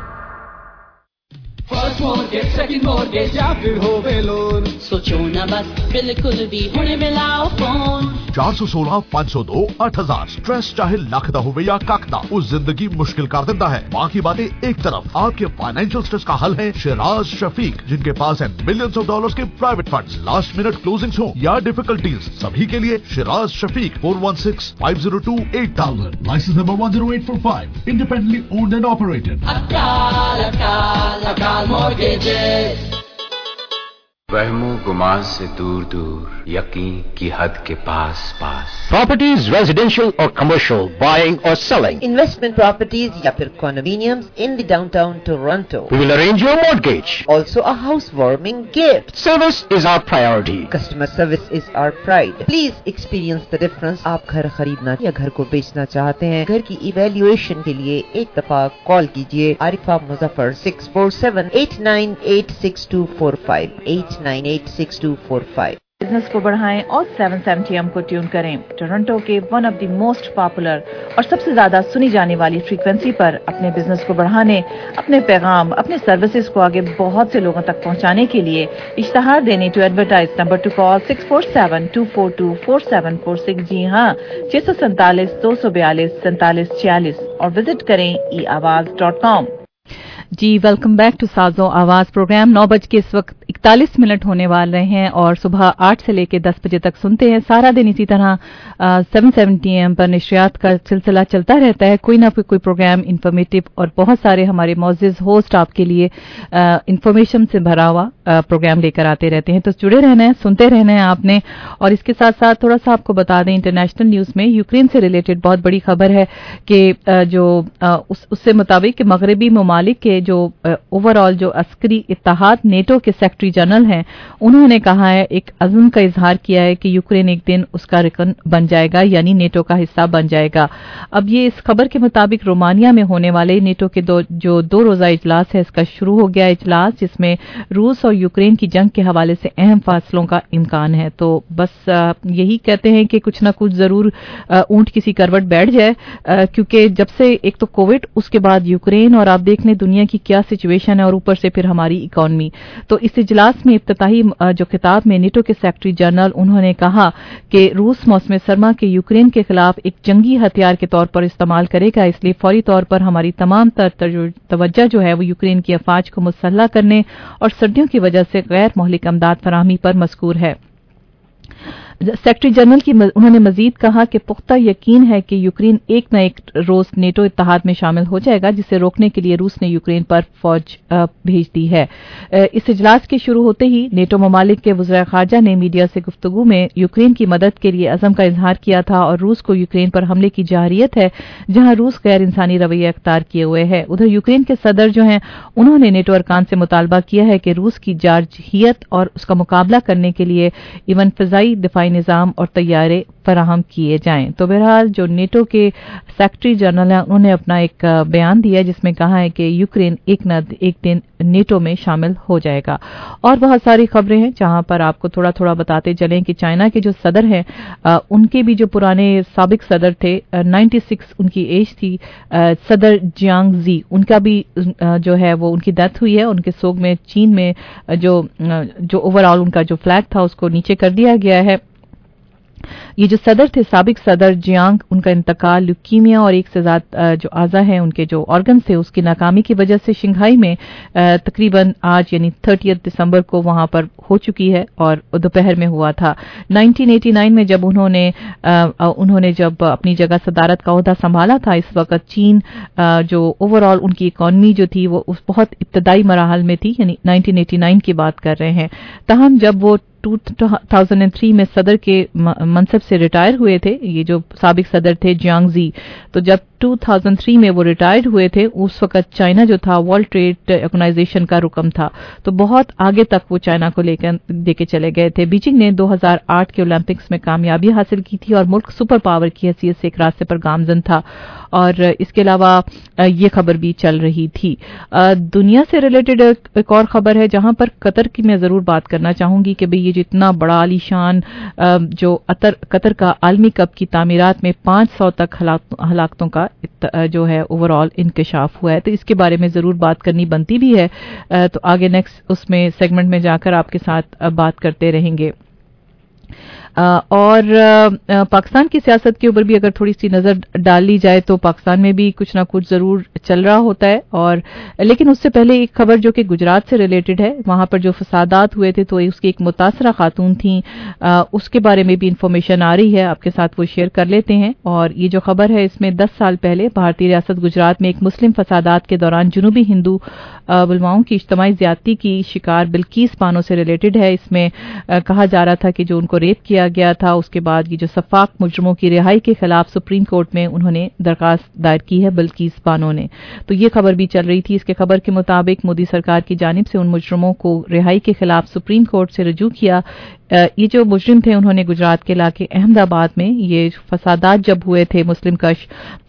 First mortgage, second mortgage या फिर होवे लोन, सोचो ना बस, बिल्कुल भी हुणे मिलाओ फोन। 416-502-8000। स्ट्रेस चाहे लख दा होवे या कख दा, उस जिंदगी मुश्किल कर देता है। बाकी बातें एक तरफ, आपके फाइनेंशियल स्ट्रेस का हल है शिराज शफीक, जिनके पास है मिलियंस ऑफ डॉलर्स के private funds. Last minute closings हो या डिफिकल्टीज, सभी के लिए Shiraz Shafiq. 416-502-8000। License number 10845। Independently owned and operated. Akal mortgages. वहमो गुमान से दूर दूर, यकीन की हद के पास पास। Properties, residential or commercial, buying or selling. Investment properties या फिर condominiums in the downtown Toronto. We will arrange your mortgage. Also a housewarming gift. Service is our priority. Customer service is our pride. Please experience the difference. आप घर खरीदना या घर को बेचना चाहते हैं, घर की इवैल्यूएशन के लिए एक दफा कॉल कीजिए आरिफा मुजफ्फर 647-898-6245 898-6245। बिजनेस को बढ़ाएं और 770 AM को ट्यून करें। टोरंटो के one of the most popular और सबसे ज्यादा सुनी जाने वाली फ्रीक्वेंसी पर अपने बिजनेस को बढ़ाने, अपने पैगाम, अपने सर्विसेज को आगे बहुत से लोगों तक पहुंचाने के लिए इश्तहार देने to advertise number to call 647-242-4746। जी हाँ, 647-242-4746 और विजिट करें eawaz.com। Ji welcome back to साजो आवाज प्रोग्राम। 9 बज के इस वक्त 41 मिनट होने वाले हैं और सुबह 8 से लेकर 10 बजे तक सुनते हैं। सारा दिन इसी तरह 770 AM पर नशरियात का सिलसिला चलता रहता है। कोई ना कोई प्रोग्राम इन्फॉर्मेटिव और बहुत सारे हमारे मौजूद होस्ट आपके लिए इंफॉर्मेशन से भरा हुआ प्रोग्राम लेकर आते रहते हैं। तो जुड़े रहना है, सुनते रहना है आपने। और इसके साथ साथ थोड़ा सा आपको बता दें, इंटरनेशनल न्यूज में यूक्रेन से रिलेटेड बहुत बड़ी खबर है कि जो उससे मुताबिक कि मगरबी ममालिक के जो ओवरऑल जो अस्करी इत्तेहाद नेटो के सेक्रेटरी जनरल हैं, उन्होंने कहा है, एक अज़्म का इजहार किया है कि यूक्रेन एक दिन उसका रुकन बन जाएगा, यानी नेटो का हिस्सा बन जाएगा। अब ये इस खबर के मुताबिक रोमानिया में होने वाले नेटो के जो दो रोजा इजलास है, इसका शुरू हो गया इजलास, जिसमें रूस और यूक्रेन की जंग के हवाले से अहम फैसलों का इम्कान है। तो बस यही कहते हैं कि कुछ ना कुछ जरूर ऊंट किसी करवट बैठ जाए, क्योंकि जब से एक तो कोविड, उसके बाद यूक्रेन, और आप देख लें दुनिया की क्या सिचुएशन है, और ऊपर से फिर हमारी इकोनॉमी। तो इस इजलास में इफ्तिताही जो खिताब में नेटो के सेक्रेटरी जनरल उन्होंने कहा कि रूस मौसम सरमा के यूक्रेन के खिलाफ एक जंगी हथियार के तौर पर इस्तेमाल करेगा, इसलिए फौरी तौर पर हमारी तमाम तवज्जो जो है वो यूक्रेन की अफवाज को मुसल्लह करने और सर्दियों की वजह से गैर मौलिक अमदाद फराहमी पर मज़कूर है। सेक्रेटरी जनरल की उन्होंने मजीद कहा कि पुख्ता यकीन है कि यूक्रेन एक न एक रोज नेटो इत्तेहाद में शामिल हो जाएगा, जिसे रोकने के लिए रूस ने यूक्रेन पर फौज भेज दी है। इस इजलास के शुरू होते ही नेटो ममालिक के वज़ीर ख़ारजा ने मीडिया से गुफ्तगू में यूक्रेन की मदद के लिए अज़म का इजहार किया था और रूस को यूक्रेन पर हमले की जारियत है, जहां रूस गैर इंसानी रवैया अख्तियार किए हुए है। उधर यूक्रेन के सदर जो हैं, उन्होंने नेटो अरकान से मुतालबा किया है कि रूस की जारहियत और उसका मुकाबला करने के लिए इवन फ़िज़ाई दिफाई निज़ाम और तैयारे फराहम किए जाएं। तो बहरहाल जो नेटो के सेक्रेटरी जनरल हैं, उन्होंने अपना एक बयान दिया जिसमें कहा है कि यूक्रेन एक दिन नेटो में शामिल हो जाएगा। और बहुत सारी खबरें हैं जहां पर आपको थोड़ा थोड़ा बताते चलें कि चाइना के जो सदर हैं, उनके भी जो पुराने साबिक सदर थे, 96 उनकी एज थी, सदर जियांग जी, उनका भी जो है वो उनकी डेथ हुई है। उनके सोग में चीन में जो ओवरऑल उनका जो फ्लैग था उसको नीचे कर दिया गया है। ये जो सदर थे, साबिक सदर जियांग, उनका इंतकाल ल्यूकीमिया और एक से ज्यादा जो आज़ा हैं उनके जो ऑर्गन थे उसकी नाकामी की वजह से शंघाई में तकरीबन आज यानी 30 दिसंबर को वहां पर हो चुकी है और दोपहर में हुआ था। 1989 में जब उन्होंने जब अपनी जगह सदारत का ओहदा संभाला था, इस वक्त चीन जो ओवरऑल उनकी इकॉनमी जो थी वो उस बहुत इब्तदाई मराहल में थी, यानी 1989 की बात कर रहे हैं। तहम जब वो 2003 में सदर के मनसब से रिटायर हुए थे, ये जो साबिक सदर थे जियांग जी, तो जब 2003 में वो रिटायर्ड हुए थे, उस वक्त चाइना जो था वर्ल्ड ट्रेड ऑर्गेनाइजेशन का रुकन था, तो बहुत आगे तक वो चाइना को लेके चले गए थे। बीजिंग ने 2008 के ओलंपिक्स में कामयाबी हासिल की थी और मुल्क सुपर पावर की हैसियत से एक रास्ते पर गामजन था। और इसके अलावा ये खबर भी चल रही थी। दुनिया से रिलेटेड एक और खबर है जहां पर कतर की मैं जरूर बात करना चाहूंगी कि भाई ये जो इतना बड़ा आलीशान जो कतर का आलमी कप की तामीरात में 500 तक हलाकतों का जो है ओवरऑल इंकशाफ हुआ है, तो इसके बारे में जरूर बात करनी बनती भी है। तो आगे नेक्स्ट उसमें सेगमेंट में जाकर आपके साथ बात करते रहेंगे। और पाकिस्तान की सियासत के ऊपर भी अगर थोड़ी सी नजर डाल ली जाए तो पाकिस्तान में भी कुछ ना कुछ जरूर चल रहा होता है। और लेकिन उससे पहले एक खबर जो कि गुजरात से रिलेटेड है, वहां पर जो फसादात हुए थे तो उसकी एक मुतासरा खातून थी, उसके बारे में भी इंफॉर्मेशन आ रही है, आपके साथ वो शेयर कर लेते हैं। और ये जो खबर है इसमें 10 साल पहले भारतीय रियासत गुजरात में एक मुस्लिम फसादात के दौरान जुनूबी हिंदू बुलवाओं की इज्तमाई ज्यादती की शिकार बिल्कीस बानो से रिलेटेड है। इसमें कहा जा रहा था कि जो उनको रेप किया गया था, उसके बाद ये जो सफाक मुजरमों की रिहाई के खिलाफ सुप्रीम कोर्ट में उन्होंने दरखास्त दायर की है बिल्कीस बानो ने। तो ये खबर भी चल रही थी। इसके खबर के मुताबिक मोदी सरकार की जानिब से उन मुजरमों को रिहाई के खिलाफ सुप्रीम कोर्ट से रजू किया। ये जो मुजरिम थे उन्होंने गुजरात के इलाके अहमदाबाद में ये फसादात जब हुए थे मुस्लिम कश,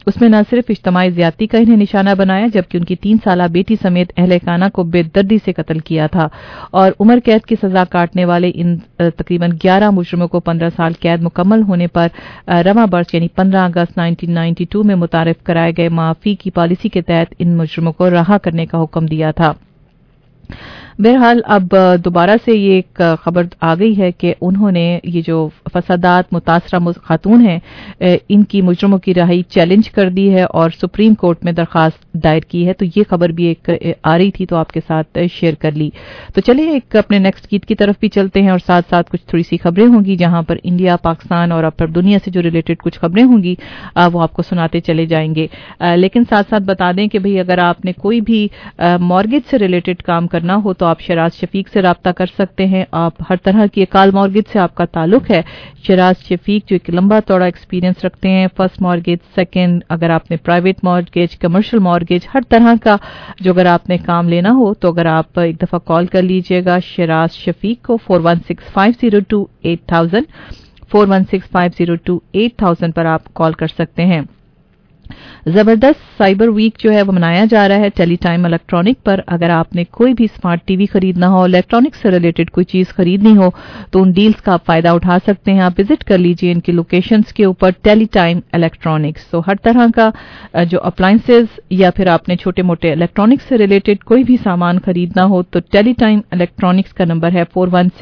उसमें न सिर्फ इज्तमाई ज्यादती का इन्हें निशाना बनाया जबकि उनकी 3 साला बेटी समेत अहले खाना को बेदर्दी से कत्ल किया था और उम्र कैद की सजा काटने वाले इन तकरीबन 11 मुजरिमों को 15 साल कैद मुकम्मल होने पर रवा बर्स यानी 15 अगस्त 1992 में मुतारिफ कराए गए माफी की पॉलिसी के तहत इन मुजरिमों को रहा करने का हुक्म दिया था। बहरहाल अब दोबारा से ये एक खबर आ गई है कि उन्होंने ये जो फसादात मुतासरा खातून हैं इनकी मुजरिमों की रिहाई चैलेंज कर दी है और सुप्रीम कोर्ट में दरखास्त दायर की है। तो ये खबर भी एक आ रही थी तो आपके साथ शेयर कर ली। तो चलिए एक अपने नेक्स्ट गीत की तरफ भी चलते हैं और साथ साथ कुछ थोड़ी सी खबरें होंगी जहां पर इंडिया पाकिस्तान और अब दुनिया से जो रिलेटेड कुछ खबरें होंगी वो आपको सुनाते चले जाएंगे। लेकिन साथ साथ बता दें कि भाई अगर आपने कोई भी मॉर्गेज से रिलेटेड काम करना हो तो आप शराज शफीक से राब्ता कर सकते हैं। आप हर तरह की अकाल मॉर्गेज से आपका ताल्लुक है, शराज शफीक जो एक लंबा चौड़ा एक्सपीरियंस रखते हैं, फर्स्ट मॉर्गेज, सेकंड, अगर आपने प्राइवेट मॉर्गेज, कमर्शियल मॉर्गेज, हर तरह का जो अगर आपने काम लेना हो तो अगर आप एक दफा कॉल कर लीजिएगा शराज शफीक को 4165028000 4165028000 पर आप कॉल कर सकते हैं। जबरदस्त साइबर वीक जो है वो मनाया जा रहा है टेली टाइम इलेक्ट्रॉनिक पर। अगर आपने कोई भी स्मार्ट टीवी खरीदना हो, इलेक्ट्रॉनिक से रिलेटेड कोई चीज खरीदनी हो तो उन डील्स का आप फायदा उठा सकते हैं। आप विजिट कर लीजिए इनकी लोकेशंस के ऊपर टेली टाइम इलेक्ट्रॉनिक्स। तो हर तरह का जो अप्लायंसेज या फिर आपने छोटे मोटे इलेक्ट्रॉनिक्स से रिलेटेड कोई भी सामान खरीदना हो तो टेली टाइम इलेक्ट्रॉनिक्स का नंबर है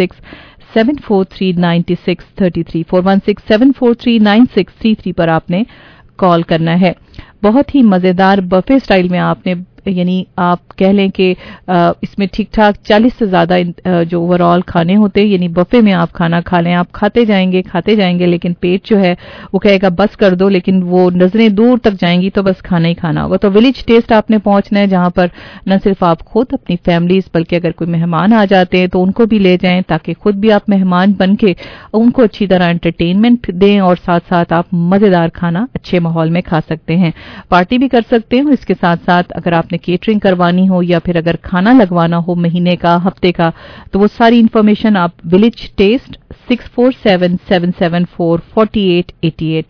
416-743-9633 416-743-9633 पर आपने कॉल करना है। बहुत ही मजेदार बफे स्टाइल में आपने यानी आप कह लें कि इसमें ठीक ठाक 40 से ज्यादा जो ओवरऑल खाने होते हैं, यानी बफे में आप खाना खा लें, आप खाते जाएंगे लेकिन पेट जो है वो कहेगा बस कर दो, लेकिन वो नजरें दूर तक जाएंगी तो बस खाना ही खाना होगा। तो विलेज टेस्ट आपने पहुंचना है जहां पर न सिर्फ आप खुद अपनी फैमिलीज बल्कि अगर कोई मेहमान आ जाते हैं तो उनको भी ले जाएं ताकि खुद भी आप मेहमान बन के उनको अच्छी तरह एंटरटेनमेंट दें और साथ साथ आप मजेदार खाना अच्छे माहौल में खा सकते हैं, पार्टी भी कर सकते हैं। इसके साथ साथ अगर आपने केटरिंग करवानी हो या फिर अगर खाना लगवाना हो महीने का, हफ्ते का, तो वो सारी इंफॉर्मेशन आप विलेज टेस्ट 647-774-4888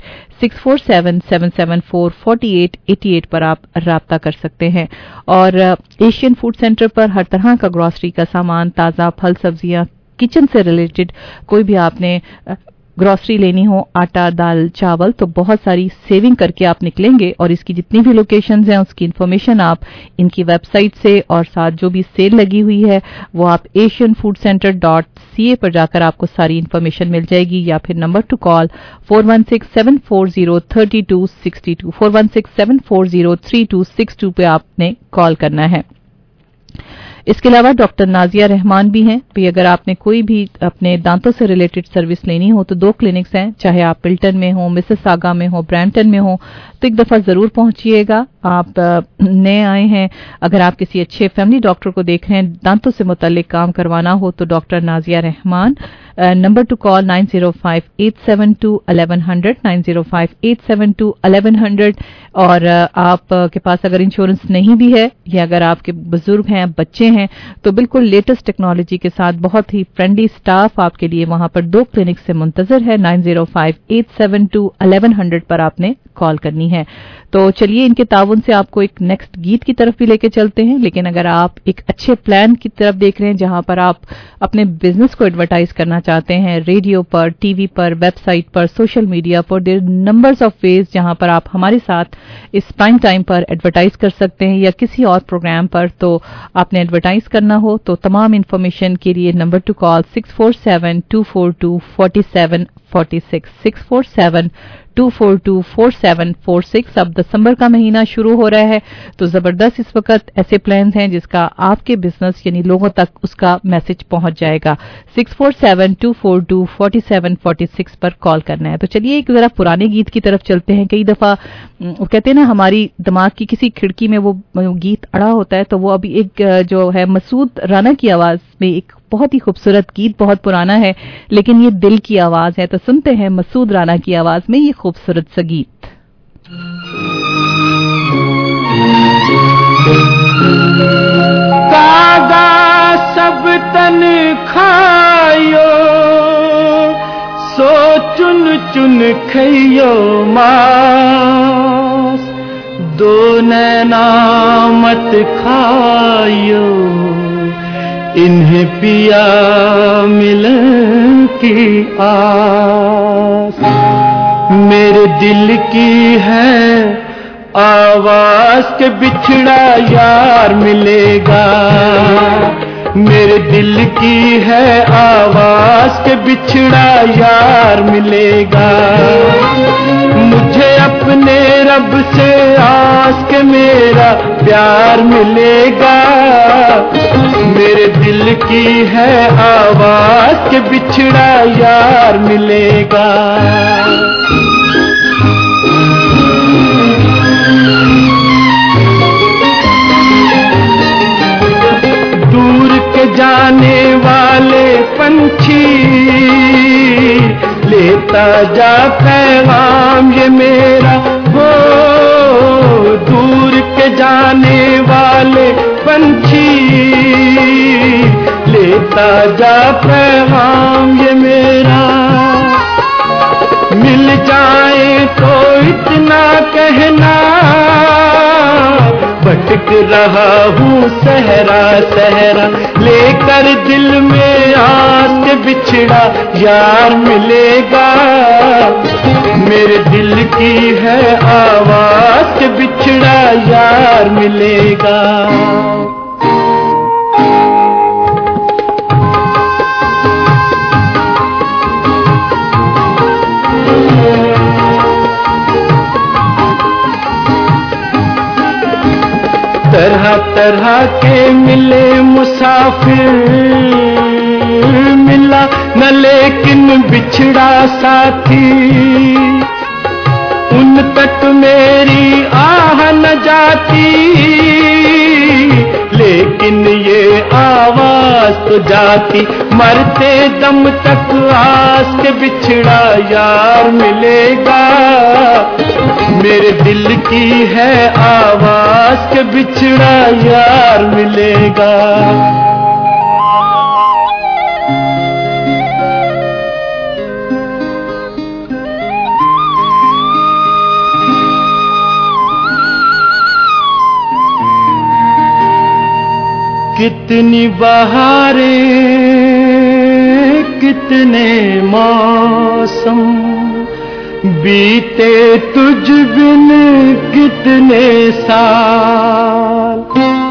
647-774-4888 पर आप राब्ता कर सकते हैं। और एशियन फूड सेंटर पर हर तरह का ग्रोसरी का सामान, ताज़ा फल सब्जियां, किचन से रिलेटेड कोई भी आपने ग्रोसरी लेनी हो, आटा, दाल, चावल, तो बहुत सारी सेविंग करके आप निकलेंगे। और इसकी जितनी भी लोकेशंस हैं उसकी इन्फॉर्मेशन आप इनकी वेबसाइट से और साथ जो भी सेल लगी हुई है वो आप asianfoodcenter.ca पर जाकर आपको सारी इन्फॉर्मेशन मिल जाएगी। या फिर नंबर टू कॉल 416-740-3262 416-740-3262 पे आपने कॉल करना है। इसके अलावा डॉक्टर नाजिया रहमान भी हैं। भी अगर आपने कोई भी अपने दांतों से रिलेटेड सर्विस लेनी हो तो 2 क्लिनिक्स हैं, चाहे आप पिल्टन में हो, मिसिसागा में हो, ब्रैम्पटन में हो, तो एक दफा जरूर पहुंचिएगा। आप नए आए हैं, अगर आप किसी अच्छे फैमिली डॉक्टर को देख रहे हैं, दांतों से मुतालिक काम करवाना हो तो doctor Nazia Rahman, number to call 905-872-1100 905-872-1100। और आप के पास अगर इंश्योरेंस नहीं भी है या अगर आपके बुजुर्ग हैं, बच्चे हैं, तो बिल्कुल लेटेस्ट टेक्नोलॉजी के साथ बहुत ही फ्रेंडली स्टाफ आपके लिए वहां पर 2 क्लिनिक से मुंतजर है। 905-872-1100 पर आपने कॉल करनी है। तो चलिए इनके ताउन से आपको एक नेक्स्ट गीत की तरफ भी लेके चलते हैं। लेकिन अगर आप एक अच्छे प्लान की तरफ देख रहे हैं जहां पर आप अपने बिजनेस को एडवर्टाइज करना चाहते हैं, रेडियो पर, टीवी पर, वेबसाइट पर, सोशल मीडिया पर, देयर नंबर्स ऑफ वेज जहां पर आप हमारे साथ इस प्राइम टाइम पर एडवर्टाइज कर सकते हैं या किसी और प्रोग्राम पर, तो आपने एडवर्टाइज करना हो तो तमाम इंफॉर्मेशन के लिए नंबर टू कॉल 647-242-4746 647-242-4746। अब दिसंबर का महीना शुरू हो रहा है तो जबरदस्त इस वक्त ऐसे प्लान्स हैं जिसका आपके बिजनेस यानी लोगों तक उसका मैसेज पहुंच जाएगा। 647-242-4746 पर कॉल करना है। तो चलिए एक जरा पुराने गीत की तरफ चलते हैं। कई दफा वो कहते हैं ना हमारी दिमाग की किसी खिड़की में वो गीत अड़ा होता है, तो वो अभी एक जो है मसूद राना की आवाज में एक बहुत ही खूबसूरत गीत, बहुत पुराना है लेकिन ये दिल की आवाज है। तो सुनते हैं मसूद राना की आवाज में ये खूबसूरत सा गीत। कागा सब तन खायो सो चुन चुन खइयो मास दो नैना मत खाइयो, इन्हें पिया मिलन की आस। मेरे दिल की है आवाज के बिछड़ा यार मिलेगा, मेरे दिल की है आवाज के बिछड़ा यार मिलेगा। मुझे अपने रब से आस के मेरा प्यार मिलेगा, मेरे दिल की है आवाज के बिछड़ा यार मिलेगा। दूर के जाने वाले पंछी लेता जा पैगाम ये मेरा, वो दूर के जाने वाले पंछी लेता जा पैगाम ये मेरा। मिल जाए तो इतना कहना, भटक रहा हूँ सहरा सहरा, लेकर दिल में आस के बिछड़ा यार मिलेगा, मेरे दिल की है आवाज के बिछड़ा यार मिलेगा। तरह तरह के मिले मुसाफिर, मिला न लेकिन बिछड़ा साथी, उन तक मेरी आह न जाती, लेकिन ये आवाज तो जाती। मरते दम तक आस के बिछड़ा यार मिलेगा, मेरे दिल की है आवाज के बिछड़ा यार मिलेगा। कितनी बहारें, कितने मौसम, बीते तुझ बिन कितने साल।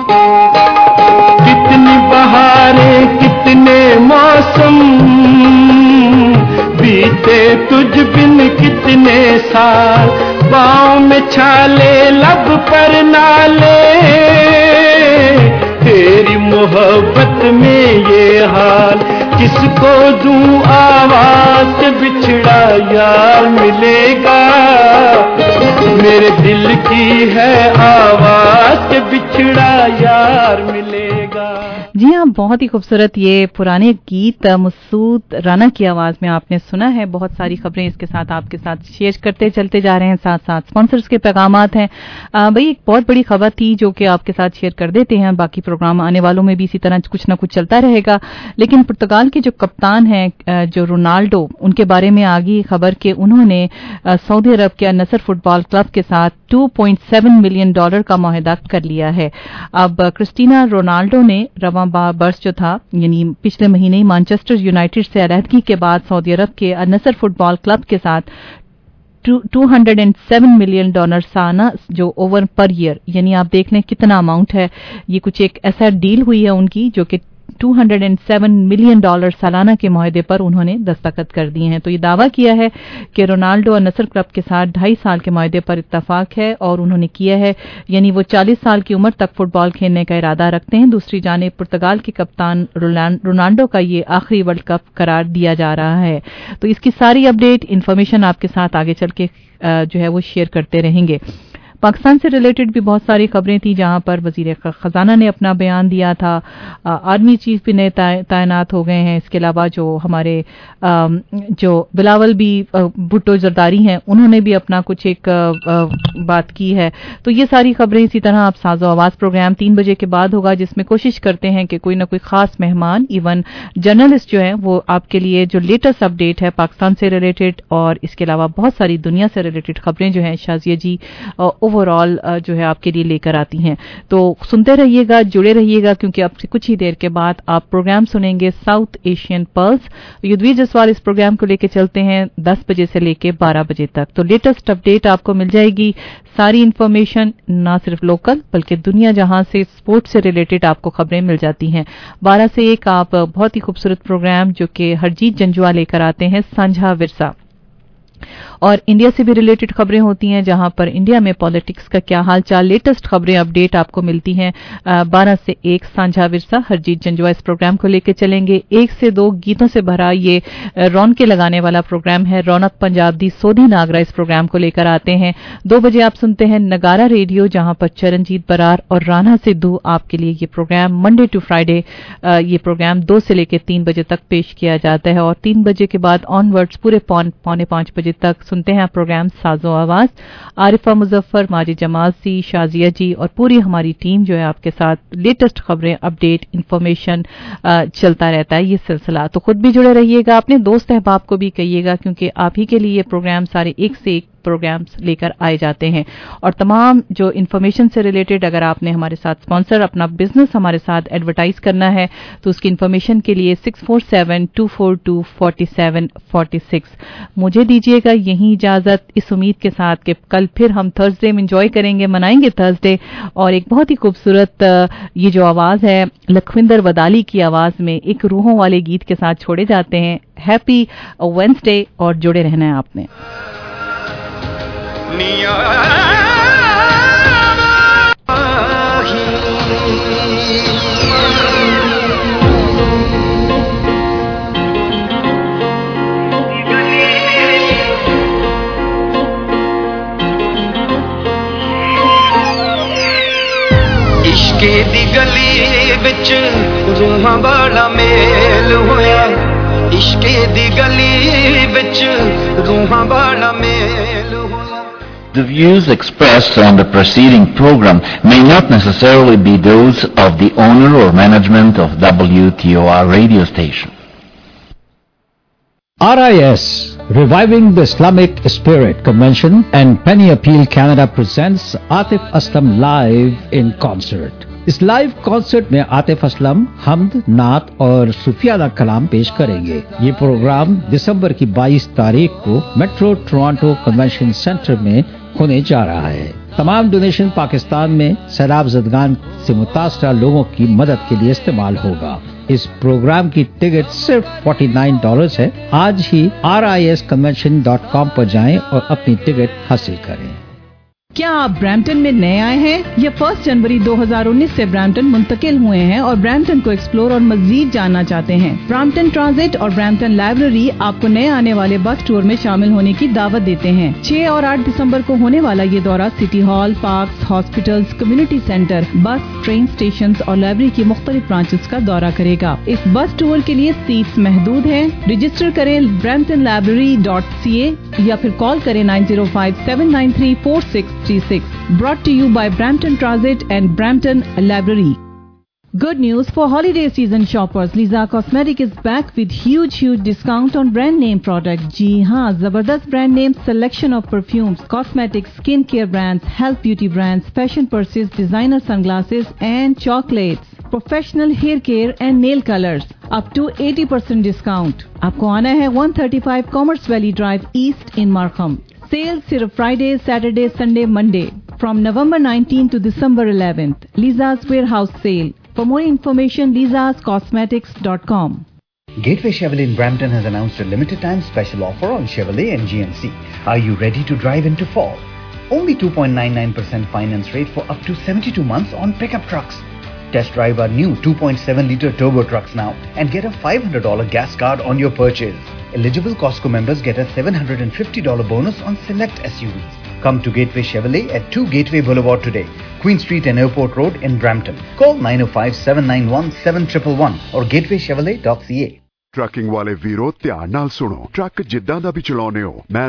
कितनी बहारें, कितने मौसम, बीते तुझ बिन कितने साल। बाहों में छाले, लब पर नाले, तेरी मोहब्बत में ये हाल। किसको दूं आवाज के बिछड़ा यार मिलेगा, मेरे दिल की है आवाज के बिछड़ा यार मिलेगा। जी हाँ, बहुत ही खूबसूरत ये पुराने गीत मसूद राना की आवाज में आपने सुना है। बहुत सारी खबरें इसके साथ आपके साथ शेयर करते चलते जा रहे हैं, साथ साथ स्पॉन्सर्स के पैगामात हैं। भाई एक बहुत बड़ी खबर थी जो कि आपके साथ शेयर कर देते हैं, बाकी प्रोग्राम आने वालों में भी इसी तरह कुछ ना कुछ चलता रहेगा। लेकिन पुर्तगाल के जो कप्तान हैं जो रोनाल्डो, उनके बारे में आ गई खबर कि उन्होंने सऊदी अरब के नसर फुटबॉल क्लब के साथ $2.7 मिलियन का मुआहदा कर लिया है। अब क्रिस्टीना रोनाल्डो ने रवां बर्स जो था, यानी पिछले महीने मैनचेस्टर यूनाइटेड से अलहदगी के बाद सऊदी अरब के नसर फुटबॉल क्लब के साथ $207 मिलियन सालाना जो ओवर पर ईयर, यानी आप देख लें कितना अमाउंट है। ये कुछ एक ऐसा डील हुई है उनकी जो कि $207 मिलियन सालाना के मुआहदे पर उन्होंने दस्तखत कर दिए हैं। तो ये दावा किया है कि रोनाल्डो और नसर क्लब के साथ 2.5 साल के मुआहदे पर इत्तफाक है और उन्होंने किया है, यानी वो 40 साल की उम्र तक फुटबॉल खेलने का इरादा रखते हैं। दूसरी जानिब पुर्तगाल के कप्तान रोनाल्डो का ये आखिरी वर्ल्ड कप करार दिया जा रहा है। तो इसकी सारी अपडेट इन्फॉर्मेशन आपके साथ आगे चल के जो है वो शेयर करते रहेंगे। पाकिस्तान से रिलेटेड भी बहुत सारी खबरें थी जहां पर वजीर खजाना ने अपना बयान दिया था। आर्मी चीफ भी नए तैनात हो गए हैं। इसके अलावा जो हमारे जो बिलावल भी भुट्टो जरदारी हैं, उन्होंने भी अपना कुछ एक बात की है। तो ये सारी खबरें इसी तरह आप साजो आवाज प्रोग्राम 3 बजे के बाद होगा, जिसमें कोशिश करते हैं कि कोई ना कोई खास मेहमान, इवन जर्नलिस्ट जो है वो आपके लिए जो लेटेस्ट अपडेट है पाकिस्तान से रिलेटेड और इसके अलावा बहुत सारी दुनिया से रिलेटेड खबरें जो हैं शाजिया जी ओवरऑल जो है आपके लिए लेकर आती हैं। तो सुनते रहिएगा, जुड़े रहिएगा, क्योंकि अब से कुछ ही देर के बाद आप प्रोग्राम सुनेंगे South Asian Pulse. Yudhveer Jaswal इस प्रोग्राम को लेकर चलते हैं 10 बजे से लेकर 12 बजे तक। तो लेटेस्ट अपडेट आपको मिल जाएगी, सारी इंफॉर्मेशन, ना सिर्फ लोकल बल्कि दुनिया जहां से स्पोर्ट्स से रिलेटेड आपको खबरें मिल जाती हैं। 12 से 1 आप बहुत ही खूबसूरत प्रोग्राम जो कि हरजीत जंजुआ लेकर आते हैं, सांझा विरसा, और इंडिया से भी रिलेटेड खबरें होती हैं, जहां पर इंडिया में पॉलिटिक्स का क्या हालचाल, लेटेस्ट खबरें, अपडेट आपको मिलती हैं। 12 से 1 सांझा विरसा, हरजीत जंजुआ इस प्रोग्राम को लेकर चलेंगे। 1 से 2 गीतों से भरा ये रौनके लगाने वाला प्रोग्राम है। रौनक पंजाब दी सोधी नागरा इस प्रोग्राम को लेकर आते हैं। 2 बजे आप सुनते हैं नगारा रेडियो, जहां पर चरणजीत बरार और राणा सिद्धू आपके लिए ये प्रोग्राम मंडे टू फ्राइडे ये प्रोग्राम 2 से लेकर 3 बजे तक पेश किया जाता है, और 3 बजे के बाद ऑनवर्ड्स पूरे 4:45 बजे तक सुनते हैं आप प्रोग्राम साजो आवाज। आरिफा मुजफ्फर, माजिद जमासी, शाजिया जी और पूरी हमारी टीम जो है आपके साथ लेटेस्ट खबरें, अपडेट, इंफॉर्मेशन चलता रहता है ये सिलसिला। तो खुद भी जुड़े रहिएगा, अपने दोस्त अहबाब को भी कहिएगा, क्योंकि आप ही के लिए ये प्रोग्राम सारे एक से एक प्रोग्राम्स लेकर आए जाते हैं। और तमाम जो इन्फॉर्मेशन से रिलेटेड, अगर आपने हमारे साथ स्पॉन्सर अपना बिजनेस हमारे साथ एडवर्टाइज करना है तो उसकी इन्फॉर्मेशन के लिए 6472424746। मुझे दीजिएगा यही इजाजत, इस उम्मीद के साथ कि कल फिर हम थर्सडे में एंजॉय करेंगे, मनाएंगे थर्सडे, और एक बहुत ही खूबसूरत ये जो आवाज है लखविंदर वदाली की आवाज में एक रूहों वाले गीत के साथ छोड़े जाते हैं। हैप्पी वेडनेसडे, और जुड़े रहना है आपने। इश्के दी गली विच रूहां वाला मेल होया, इश्के दी गली विच रूहां वाला मेल होया। The views expressed on the preceding program may not necessarily be those of the owner or management of WTOR radio station. RIS, Reviving the Islamic Spirit Convention and Penny Appeal Canada presents Atif Aslam live in concert. इस live concert में आतिफ असलम हम्द, नात और सूफियाना कलाम पेश करेंगे। ये programme दिसंबर की 22 तारीख को मेट्रो टोरंटो कन्वेंशन सेंटर में होने जा रहा है। तमाम डोनेशन पाकिस्तान में सैलाब ज़दगान से मुतासरा लोगों की मदद के लिए इस्तेमाल होगा। इस प्रोग्राम की टिकट सिर्फ $49 है। आज ही risconvention.com पर जाएं और अपनी टिकट हासिल करें। क्या आप ब्रैम्पटन में नए आए हैं या 1 जनवरी 2019 से ब्रैम्पटन मुंतकिल हुए हैं और ब्रैम्पटन को एक्सप्लोर और मजीद जानना चाहते हैं? ब्रैम्पटन ट्रांजिट और ब्रैम्पटन लाइब्रेरी आपको नए आने वाले बस टूर में शामिल होने की दावत देते हैं। 6 और 8 दिसंबर को होने वाला ये दौरा city hall, parks, hospitals, community centre, bus, train station और लाइब्रेरी की मुख्तलिफ ब्रांचेस का दौरा करेगा। इस बस टूर के लिए सीट्स महदूद हैं। रजिस्टर करें bramptonlibrary.ca या फिर कॉल करें 9057934636। Brought to you by Brampton Transit and Brampton Library. Good news for holiday season shoppers. Liza Cosmetic is back with huge discount on brand name product. जी हाँ, जबरदस्त brand name selection of perfumes, cosmetics, skincare brands, health beauty brands, fashion purses, designer sunglasses and chocolates. Professional hair care and nail colors. Up to 80% discount. आपको आना है 135 Commerce Valley Drive East in Markham. Sales सिर्फ Friday, Saturday, Sunday, Monday from November 19th to December 11th. Lisa's Warehouse Sale. For more information, lisascosmetics.com. Gateway Chevrolet in Brampton has announced a limited time special offer on Chevrolet and GMC. Are you ready to drive into fall? Only 2.99% finance rate for up to 72 months on pickup trucks. Test drive our new 2.7-liter turbo trucks now and get a $500 gas card on your purchase. Eligible Costco members get a $750 bonus on select SUVs. Come to Gateway Chevrolet at 2 Gateway Boulevard today, Queen Street and Airport Road in Brampton. Call 905-791-7111 or gatewaychevrolet.ca. Trucking वाले वीरो ध्यान नाल सुनो, truck जिद्दां दा भी चलाउने हो, मैं